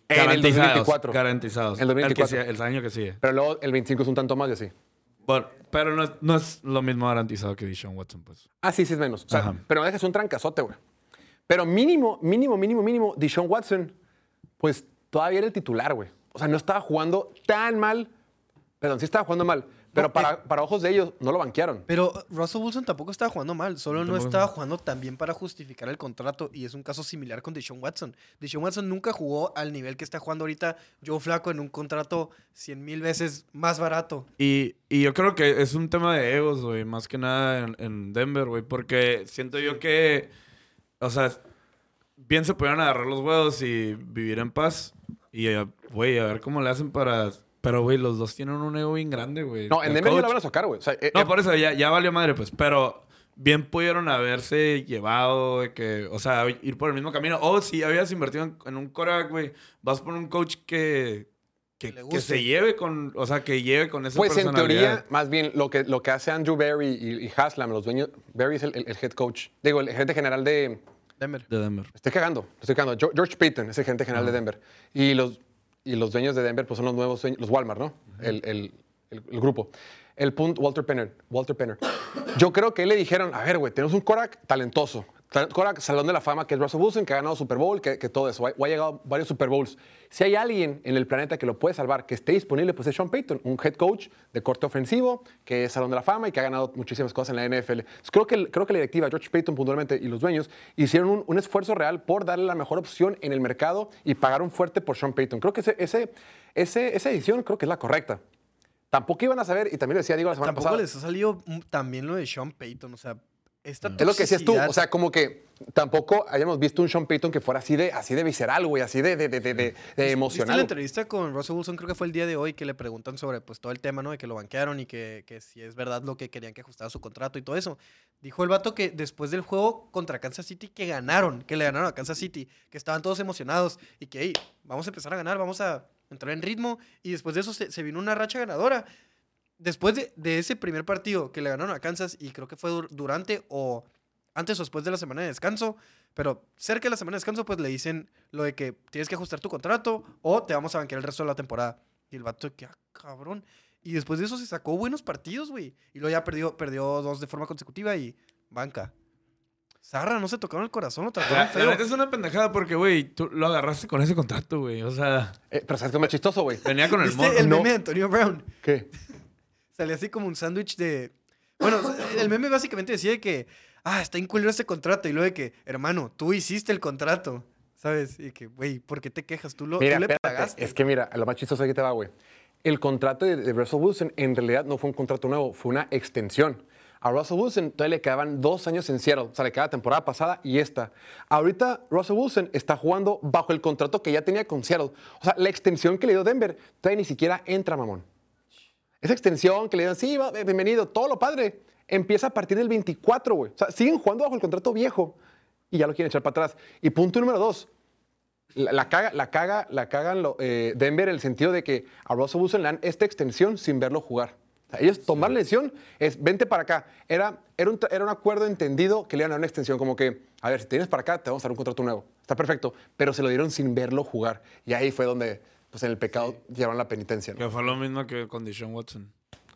En el dos mil Garantizados. veinticuatro. Garantizados. El dos mil El, que veinticuatro. sigue- el año que sigue. Pero luego el veinticinco es un tanto más y así. Bueno, pero no es, no es lo mismo garantizado que Deshaun Watson, pues. Ah, sí, sí es menos. O sea, Ajá. pero no dejes un trancazote, güey. Pero mínimo, mínimo, mínimo, mínimo, Deshaun Watson, pues todavía era el titular, güey. O sea, no estaba jugando tan mal. Perdón, sí estaba jugando mal. Pero No, para, eh. para ojos de ellos, no lo banquearon. Pero Russell Wilson tampoco estaba jugando mal, solo no Tampoco- estaba jugando tan bien para justificar el contrato y es un caso similar con Deshaun Watson. Deshaun Watson nunca jugó al nivel que está jugando ahorita Joe Flacco en un contrato cien mil veces más barato. Y, y yo creo que es un tema de egos, güey, más que nada en, en Denver, güey, porque siento yo que, o sea, bien se pudieran agarrar los huevos y vivir en paz y, eh, güey, a ver cómo le hacen para... Pero, güey, los dos tienen un ego bien grande, güey. No, en El Denver ya coach- lo van a sacar, güey. O sea, eh, No, eh, por eso ya, ya valió madre, pues. Pero bien pudieron haberse llevado de que, o sea, ir por el mismo camino. O si habías invertido en, en un quarterback, güey, vas por un coach que, que, Que le que guste. se lleve con, o sea, que lleve con esa pues en personalidad. teoría, más bien, lo que, lo que hace Andrew Berry y, y Haslam, los dueños... Berry es el, el- el head coach. Digo, el gerente general de... Denver. De Denver. Me estoy cagando, me estoy cagando. George George Payton es el gerente general de Denver. Y los, y los dueños de Denver pues son los nuevos dueños, los Walmart, ¿no? el, el, el, el grupo. El punto, Walter Penner. Walter Penner. Yo creo que le dijeron, a ver, güey, tenemos un Korak talentoso. Korak, Salón de la Fama, que es Russell Wilson, que ha ganado Super Bowl, que, que todo eso. Ha, ha llegado a varios Super Bowls. Si hay alguien en el planeta que lo puede salvar, que esté disponible, pues es Sean Payton, un head coach de corte ofensivo, que es Salón de la Fama y que ha ganado muchísimas cosas en la N F L. Entonces, creo, que, creo que la directiva, George Payton puntualmente y los dueños, hicieron un, un esfuerzo real por darle la mejor opción en el mercado y pagaron fuerte por Sean Payton. Creo que ese, ese, ese, esa decisión creo que es la correcta. Tampoco iban a saber, y también lo decía Diego la semana Tampoco pasada. les ha salido mm, también lo de Sean Payton, o sea, esta Es lo que decías tú, toxicidad- o sea, como que tampoco hayamos visto un Sean Payton que fuera así de, así de visceral, güey, así de, de, de, de, de- de ¿Viste la emocional. entrevista con Russell Wilson? Creo que fue el día de hoy que le preguntan sobre pues todo el tema, ¿no? De que lo banquearon y que, que si es verdad lo que querían que ajustara su contrato y todo eso. Dijo el vato que después del juego contra Kansas City que ganaron, que le ganaron a Kansas City, que estaban todos emocionados y que, hey, vamos a empezar a ganar, vamos a entrar en ritmo y después de eso se, se vino una racha ganadora. Después de, de ese primer partido que le ganaron a Kansas y creo que fue dur- durante o antes o después de la semana de descanso, pero cerca de la semana de descanso, pues le dicen lo de que tienes que ajustar tu contrato o te vamos a banquear el resto de la temporada. Y el vato, que ah, cabrón. Y después de eso se sacó buenos partidos, güey. Y luego ya perdió, perdió dos de forma consecutiva y banca. Zarra, no se tocaron el corazón, lo trataron La, la feo. neta es una pendejada porque, güey, tú lo agarraste con ese contrato, güey. O sea, Eh, pero ¿sabes qué es más chistoso, güey? venía con el ¿Viste morro. el No. meme de Antonio Brown? ¿Qué? Salía así como un sándwich de... Bueno, el meme básicamente decía de que, ah, está inculero este contrato. Y luego de que, hermano, tú hiciste el contrato. ¿Sabes? Y que, güey, ¿por qué te quejas? Tú, lo, Mira, tú le espérate, pagaste. es que mira, lo más chistoso aquí te va, güey. El contrato de, de Russell Wilson en realidad no fue un contrato nuevo, fue una extensión. A Russell Wilson todavía le quedaban dos años en Seattle, o sea, le quedaba la temporada pasada y esta. Ahorita Russell Wilson está jugando bajo el contrato que ya tenía con Seattle. O sea, la extensión que le dio Denver todavía ni siquiera entra, mamón. Esa extensión que le dieron, sí, va, bienvenido, todo lo padre, empieza a partir del veinticuatro, güey. O sea, siguen jugando bajo el contrato viejo y ya lo quieren echar para atrás. Y punto número dos. La, la caga, la caga, la cagan lo, eh, Denver en el sentido de que a Russell Wilson le dan esta extensión sin verlo jugar. O sea, ellos tomar la decisión es, vente para acá. Era, era, un, era un acuerdo entendido que le iban a dar una extensión, como que, a ver, si te vienes para acá, te vamos a dar un contrato nuevo. Está perfecto, pero se lo dieron sin verlo jugar. Y ahí fue donde, pues en el pecado, llevaron la penitencia, ¿no? Que fue lo mismo que con Deshaun Watson.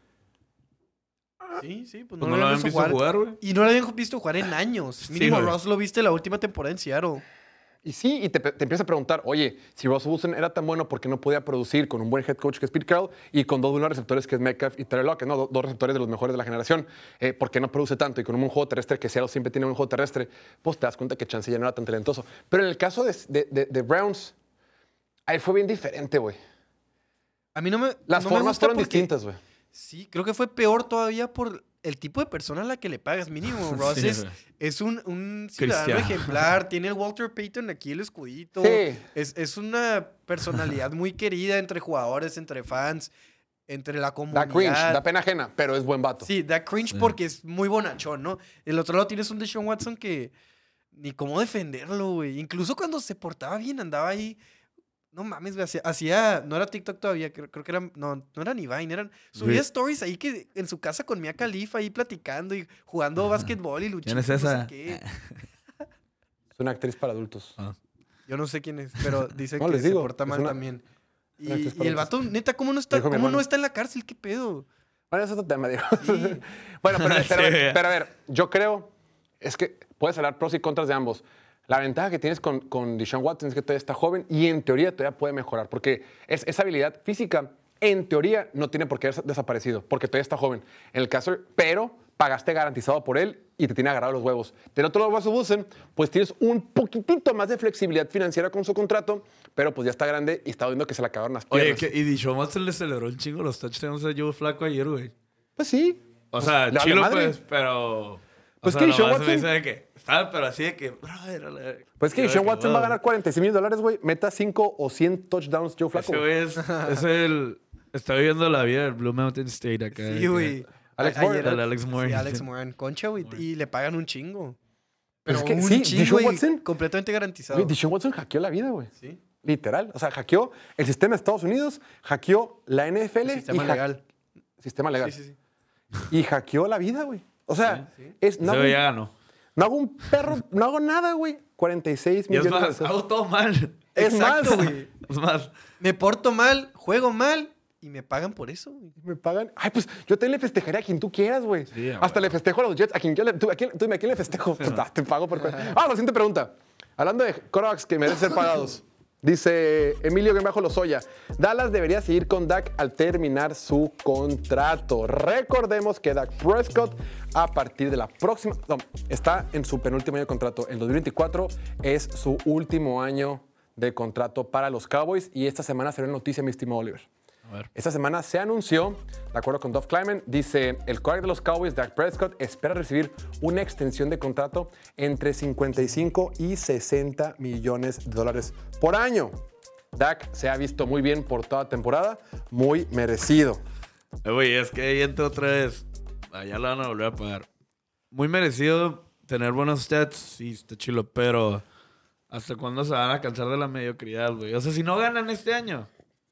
Sí, sí, pues Pues no lo habían visto jugar, güey. Y no lo habían visto jugar en años. Sí, Mínimo güey. Ross lo viste la última temporada en Seattle. Y sí, y te, te empiezas a preguntar, oye, si Russell Wilson era tan bueno, ¿por qué no podía producir con un buen head coach que es Pete Carroll y con dos buenos receptores que es Metcalf y Tyler Lockett, ¿no? Do- dos receptores de los mejores de la generación? Eh, ¿Por qué no produce tanto? Y con un buen juego terrestre, que Seattle siempre tiene un juego terrestre, pues te das cuenta que Chance ya no era tan talentoso. Pero en el caso de, de, de- de Browns, ahí fue bien diferente, güey. A mí no me. Las no me formas gusta fueron porque- distintas, güey. Sí, creo que fue peor todavía por el tipo de persona a la que le pagas. Mínimo, Ross Sí, es, güey. es un, un ciudadano Cristiano. ejemplar. Tiene el Walter Payton aquí el escudito. Sí. Es, es una personalidad muy querida entre jugadores, entre fans, entre la Da comunidad. cringe, da pena ajena, pero es buen vato. Sí, da cringe Sí. porque es muy bonachón, ¿no? El otro lado tienes un Deshaun Watson que ni cómo defenderlo, güey. Incluso cuando se portaba bien, andaba ahí. No mames, güey. Hacía, hacía- no era TikTok todavía, creo, creo que era. No, no era ni Vine, eran. Subía Re- stories ahí que en su casa con Mia Khalifa ahí platicando y jugando básquetbol y luchando. ¿Quién es esa? No sé qué. Es una actriz para adultos. Ah. Yo no sé quién es, pero dice No, que les se digo, porta es mal una- también. Y, una actriz y el paréntesis. vato, neta, ¿cómo no está, Dijo mi cómo hermano. no está en la cárcel? ¿Qué pedo? Bueno, eso es otro tema, digo. Sí. Bueno, pero, pero, Sí. a ver, pero a ver, yo creo, es que puedes hablar pros y contras de ambos. La ventaja que tienes con, con Deshaun Watson es que todavía está joven y en teoría todavía puede mejorar, porque es, esa habilidad física, en teoría, no tiene por qué haber desaparecido, porque todavía está joven. En el caso, pero pagaste garantizado por él y te tiene agarrado los huevos. Del otro lado, Russell Wilson, pues tienes un poquitito más de flexibilidad financiera con su contrato, pero pues ya está grande y está viendo que se le acabaron las Oye, piernas. que, y Deshaun Watson le celebró un chingo los touchdowns a Joe Flaco ayer, güey. Pues sí. O sea, le vale chilo, madre. pues, pero... Pues o que sea, Deshaun nomás se me Watson- dice de que... Estaba, pero así de que... Brother, a la- Pues es que yo de Deshaun Watson va a wow. ganar cuarenta y seis mil dólares, güey. Meta cinco o cien touchdowns Joe Flacco. Ese güey es, es el... Está viviendo la vida del Blue Mountain State acá. Sí, güey. Alex A- Moore. ayer- El Alex Moore. Sí, Alex Moore. Concha, güey. Y le pagan un chingo. Pero Pero es que un sí, chingo, Deshaun güey, Watson- completamente garantizado. Güey, Deshaun Watson hackeó la vida, güey. Sí. Literal. O sea, hackeó el sistema de Estados Unidos, hackeó la N F L. El sistema y ha- legal. Sistema legal. Sí, sí, sí. Y hackeó la vida, güey. O sea, es, no, Ese hago, güey ya ganó. no hago un perro, no hago nada, güey. cuarenta y seis Y es millones de más, pesos. hago todo mal. Es Exacto, más, güey. Es más. Me porto mal, juego mal y me pagan por eso, güey. Me pagan. Ay, pues yo te le festejaré a quien tú quieras, güey. Sí, Hasta güey. le festejo a los Jets. A quien yo le, tú, a quién- tú dime, ¿a quién le festejo? Pues, ah, te pago por. Ah, la siguiente pregunta. Hablando de quarterbacks que merecen ser pagados. Dice Emilio Bajo Lozoya, Dallas debería seguir con Dak al terminar su contrato. Recordemos que Dak Prescott a partir de la próxima, no, está en su penúltimo año de contrato. El dos mil veinticuatro es su último año de contrato para los Cowboys y esta semana será una noticia, mi estimado Oliver. A ver. Esta semana se anunció, de acuerdo con Dov Kleiman, dice, el quarterback de los Cowboys, Dak Prescott, espera recibir una extensión de contrato entre cincuenta y cinco y sesenta millones de dólares por año. Dak se ha visto muy bien por toda temporada, muy merecido. Eh, Güey, es que ahí entra otra vez. Allá la van a volver a pagar. Muy merecido tener buenos stats, sí, está chilo, pero ¿hasta cuándo se van a cansar de la mediocridad, güey? O sea, si no ganan este año.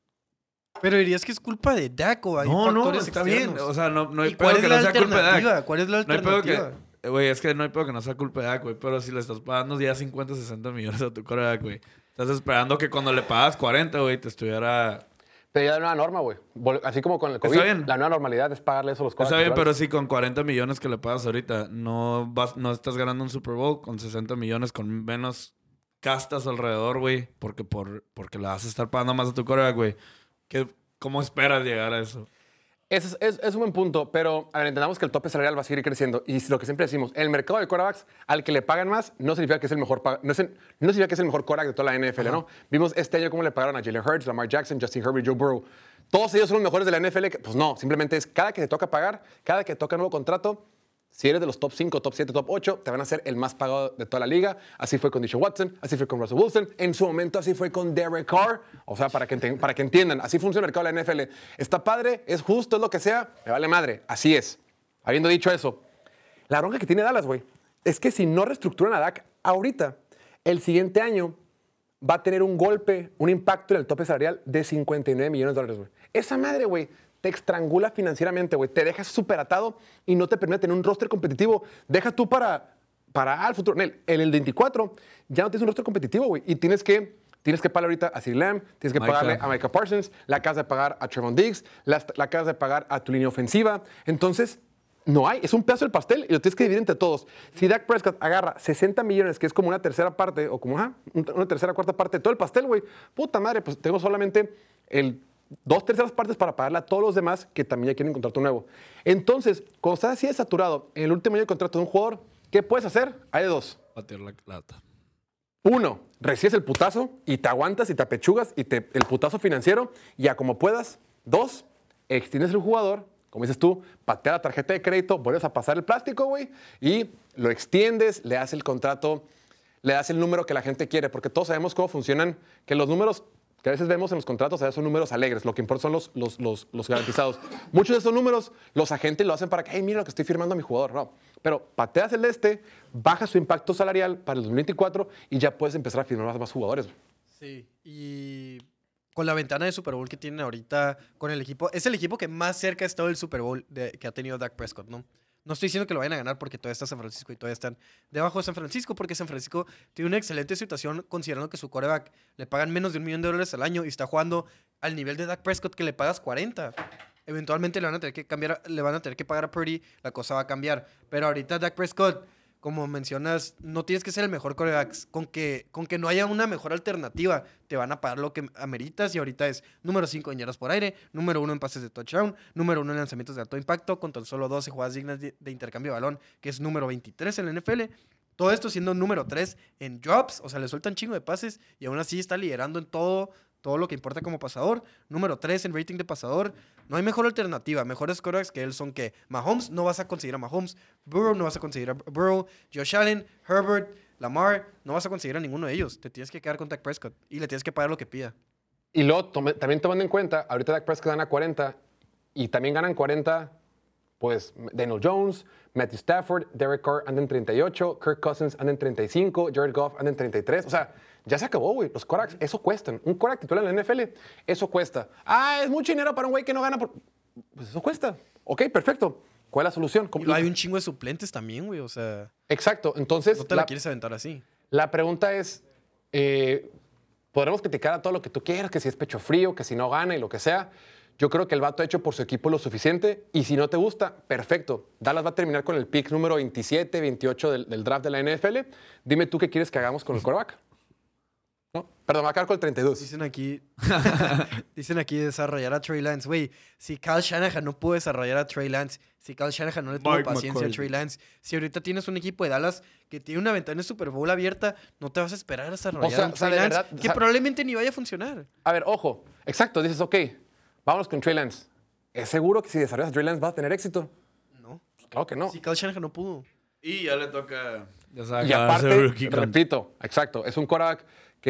Pero dirías que es culpa de Dak o hay No, no, factores está externos. bien. O sea, no, no hay ¿Y cuál pedo es que la no sea culpa de alternativa? Dak. ¿Cuál es la No hay pedo alternativa? que... eh, Güey, es que no hay pedo que no sea culpa de Dak, güey. Pero si le estás pagando ya cincuenta, sesenta millones a tu quarterback, güey. Estás esperando que cuando le pagas cuarenta, güey, te estuviera... Pero ya la nueva norma, güey. Vol- Así como con el Está COVID, bien. la nueva normalidad es pagarle eso a los Está quarterbacks bien, pero titulares. si con cuarenta millones que le pagas ahorita no, vas, no estás ganando un Super Bowl, con sesenta millones, con menos castas alrededor, güey, porque, por, porque le vas a estar pagando más a tu quarterback, güey. ¿Qué- ¿Cómo esperas llegar a eso? Es, es, es un buen punto, pero a ver, entendamos que el tope salarial va a seguir creciendo. Y lo que siempre decimos, el mercado de quarterbacks, al que le pagan más, no significa que es el mejor, pag- no, es el- no significa que es el mejor quarterback de toda la N F L, ¿no? Vimos este año cómo le pagaron a Jalen Hurts, Lamar Jackson, Justin Herbert, Joe Burrow. Todos ellos son los mejores de la N F L. que- Pues no, simplemente es cada que te toca pagar, cada que te toca nuevo contrato, si eres de los top cinco, top siete, top ocho, te van a ser el más pagado de toda la liga. Así fue con Deshaun Watson, así fue con Russell Wilson. En su momento así fue con Derek Carr. O sea, para que, enten- para que entiendan, así funciona el mercado de la N F L. Está padre, es justo, es lo que sea, me vale madre. Así es. Habiendo dicho eso, la bronca que tiene Dallas, güey, es que si no reestructuran a Dak ahorita, el siguiente año va a tener un golpe, un impacto en el tope salarial de cincuenta y nueve millones de dólares, güey. Esa madre, güey, te estrangula financieramente, güey. Te dejas súper atado y no te permite tener un roster competitivo. Deja tú para, para al futuro. En el, en el veinticuatro ya no tienes un roster competitivo, güey. Y tienes que, tienes que pagar ahorita a CeeDee Lamb, tienes que Micah. pagarle a Micah Parsons, la acabas de pagar a Trevon Diggs, la, la acabas de pagar a tu línea ofensiva. Entonces, no hay. Es un pedazo del pastel y lo tienes que dividir entre todos. Si Dak Prescott agarra sesenta millones, que es como una tercera parte, o como ajá, una tercera, cuarta parte de todo el pastel, güey, puta madre, pues tengo solamente el dos terceras partes para pagarle a todos los demás que también ya quieren contrato nuevo. Entonces, cuando estás así de saturado en el último año de contrato de un jugador, ¿qué puedes hacer? Hay de dos. Patear la lata. Uno, recibes el putazo y te aguantas y te apechugas y te, el putazo financiero y ya como puedas. Dos, extiendes el jugador, como dices tú, patea la tarjeta de crédito, vuelves a pasar el plástico, güey, y lo extiendes, le das el contrato, le das el número que la gente quiere, porque todos sabemos cómo funcionan, que los números que a veces vemos en los contratos a veces son números alegres, lo que importa son los, los, los, los garantizados. Muchos de esos números los agentes lo hacen para que, hey, mira lo que estoy firmando a mi jugador, no. Pero pateas el de este, bajas su impacto salarial para el dos mil veinticuatro y ya puedes empezar a firmar a más jugadores. Güey. Sí, y con la ventana de Super Bowl que tienen ahorita con el equipo, es el equipo que más cerca ha estado del Super Bowl de- que ha tenido Dak Prescott, ¿no? No estoy diciendo que lo vayan a ganar porque todavía está San Francisco y todavía están debajo de San Francisco, porque San Francisco tiene una excelente situación considerando que su quarterback le pagan menos de un millón de dólares al año y está jugando al nivel de Dak Prescott que le pagas cuarenta. Eventualmente le van a tener que cambiar, le van a tener que pagar a Purdy, la cosa va a cambiar. Pero ahorita Dak Prescott, como mencionas, no tienes que ser el mejor quarterback. Con que, con que no haya una mejor alternativa, te van a pagar lo que ameritas. Y ahorita es número cinco en yardas por aire, número uno en pases de touchdown, número uno en lanzamientos de alto impacto, con tan solo doce jugadas dignas de, de intercambio de balón, que es número veintitrés en la N F L. Todo esto siendo número tres en drops, o sea, le sueltan chingo de pases y aún así está liderando en todo, todo lo que importa como pasador. Número tres en rating de pasador. No hay mejor alternativa. Mejores quarterbacks que él son que Mahomes, no vas a conseguir a Mahomes. Burrow, no vas a conseguir a Burrow. Josh Allen, Herbert, Lamar, no vas a conseguir a ninguno de ellos. Te tienes que quedar con Dak Prescott y le tienes que pagar lo que pida. Y luego, tome- también tomando en cuenta, ahorita Dak Prescott gana cuarenta y también ganan cuarenta, pues, Daniel Jones, Matthew Stafford, Derek Carr anda en treinta y ocho, Kirk Cousins anda en treinta y cinco, Jared Goff anda en treinta y tres. O sea, ya se acabó, güey. Los quarterbacks, eso cuestan. Un quarterback titular en la N F L, eso cuesta. Ah, es mucho dinero para un güey que no gana por... Pues eso cuesta. Ok, perfecto. ¿Cuál es la solución? Y hay un chingo de suplentes también, güey. O sea, Exacto. Entonces, no te la, la quieres aventar así. La pregunta es, eh, podremos criticar a todo lo que tú quieras, que si es pecho frío, que si no gana y lo que sea. Yo creo que el vato ha hecho por su equipo lo suficiente y si no te gusta, perfecto. Dallas va a terminar con el pick número veintisiete, veintiocho del, del draft de la N F L. Dime tú qué quieres que hagamos con el quarterback. ¿No? Perdón, va a quedar con el treinta y dos. Dicen aquí, dicen aquí desarrollar a Trey Lance. Güey, si Kyle Shanahan no pudo desarrollar a Trey Lance, si Kyle Shanahan no le tuvo Mike paciencia McCarthy. a Trey Lance, si ahorita tienes un equipo de Dallas que tiene una ventana de Super Bowl abierta, no te vas a esperar a desarrollar O sea, a un o sea, Trey de Lance verdad, o que sea- probablemente ni vaya a funcionar. A ver, ojo. Exacto, dices, ok, vámonos con Trey Lance. ¿Es seguro que si desarrollas a Trey Lance vas a tener éxito? No. Claro que no. Si Kyle Shanahan no pudo. Y ya le toca. Ya sabe Y acabarse aparte, el rookie con- repito, exacto, es un quarterback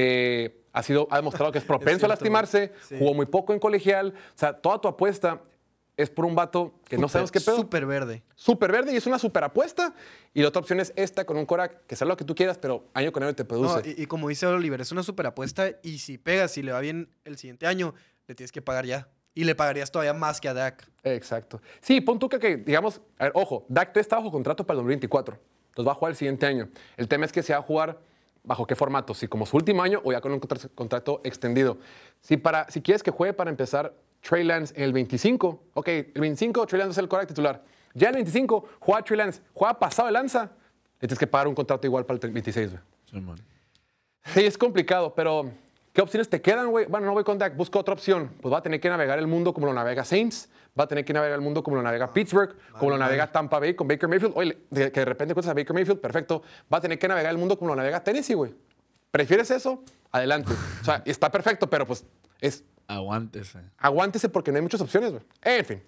que ha, sido, ha demostrado que es propenso cierto, a lastimarse, sí. jugó muy poco en colegial. O sea, toda tu apuesta es por un vato que no sabemos qué pedo. Súper verde. Súper verde y es una súper apuesta. Y la otra opción es esta con un quarterback que sea lo que tú quieras, pero año con año te produce. No, y, y como dice Oliver, es una super apuesta y si pegas, si le va bien el siguiente año, le tienes que pagar ya. Y le pagarías todavía más que a Dak. Exacto. Sí, pon tú que, que, digamos, a ver, ojo, Dak está bajo contrato para el dos mil veinticuatro. Entonces va a jugar el siguiente año. El tema es que se va a jugar bajo qué formato, si como su último año o ya con un contra- contrato extendido. Si, para, si quieres que juegue para empezar Trey Lance en el veinticinco, ok, el veinticinco Trey Lance es el quarterback titular. Ya en el veinticinco juega Trey Lance, juega pasado de lanza, le tienes que pagar un contrato igual para el veintiséis, güey. Sí, man. Sí, es complicado, pero ¿qué opciones te quedan, güey? Bueno, no voy con Dak, busco otra opción. Pues va a tener que navegar el mundo como lo navega Saints, va a tener que navegar el mundo como lo navega Pittsburgh, como lo navega Tampa Bay con Baker Mayfield. Oye, de- que de repente encuentras a Baker Mayfield, perfecto. Va a tener que navegar el mundo como lo navega Tennessee, güey. ¿Prefieres eso? Adelante. O sea, está perfecto, pero pues es Aguántese. aguántese porque no hay muchas opciones, güey. En fin.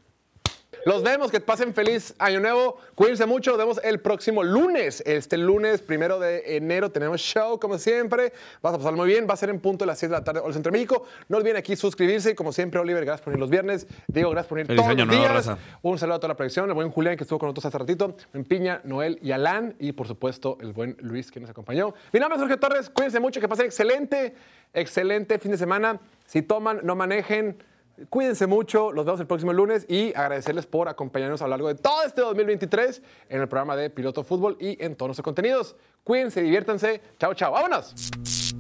Los vemos, que pasen feliz año nuevo. Cuídense mucho, nos vemos el próximo lunes. Este lunes, primero de enero, tenemos show, como siempre. Vas a pasar muy bien, va a ser en punto de las siete de la tarde, hora Centro de México. No olviden aquí suscribirse, como siempre, Oliver, gracias por venir los viernes. Diego, gracias por venir Feliz todos año los nuevo, días. raza. Un saludo a toda la producción, el buen Julián, que estuvo con nosotros hace ratito, en Piña, Noel y Alan, y por supuesto, el buen Luis, que nos acompañó. Mi nombre es Jorge Torres, cuídense mucho, que pasen excelente, excelente fin de semana. Si toman, no manejen. Cuídense mucho, los vemos el próximo lunes y agradecerles por acompañarnos a lo largo de todo este dos mil veintitrés en el programa de Piloto Fútbol y en todos nuestros contenidos. Cuídense, diviértanse. Chao, chao. ¡Vámonos!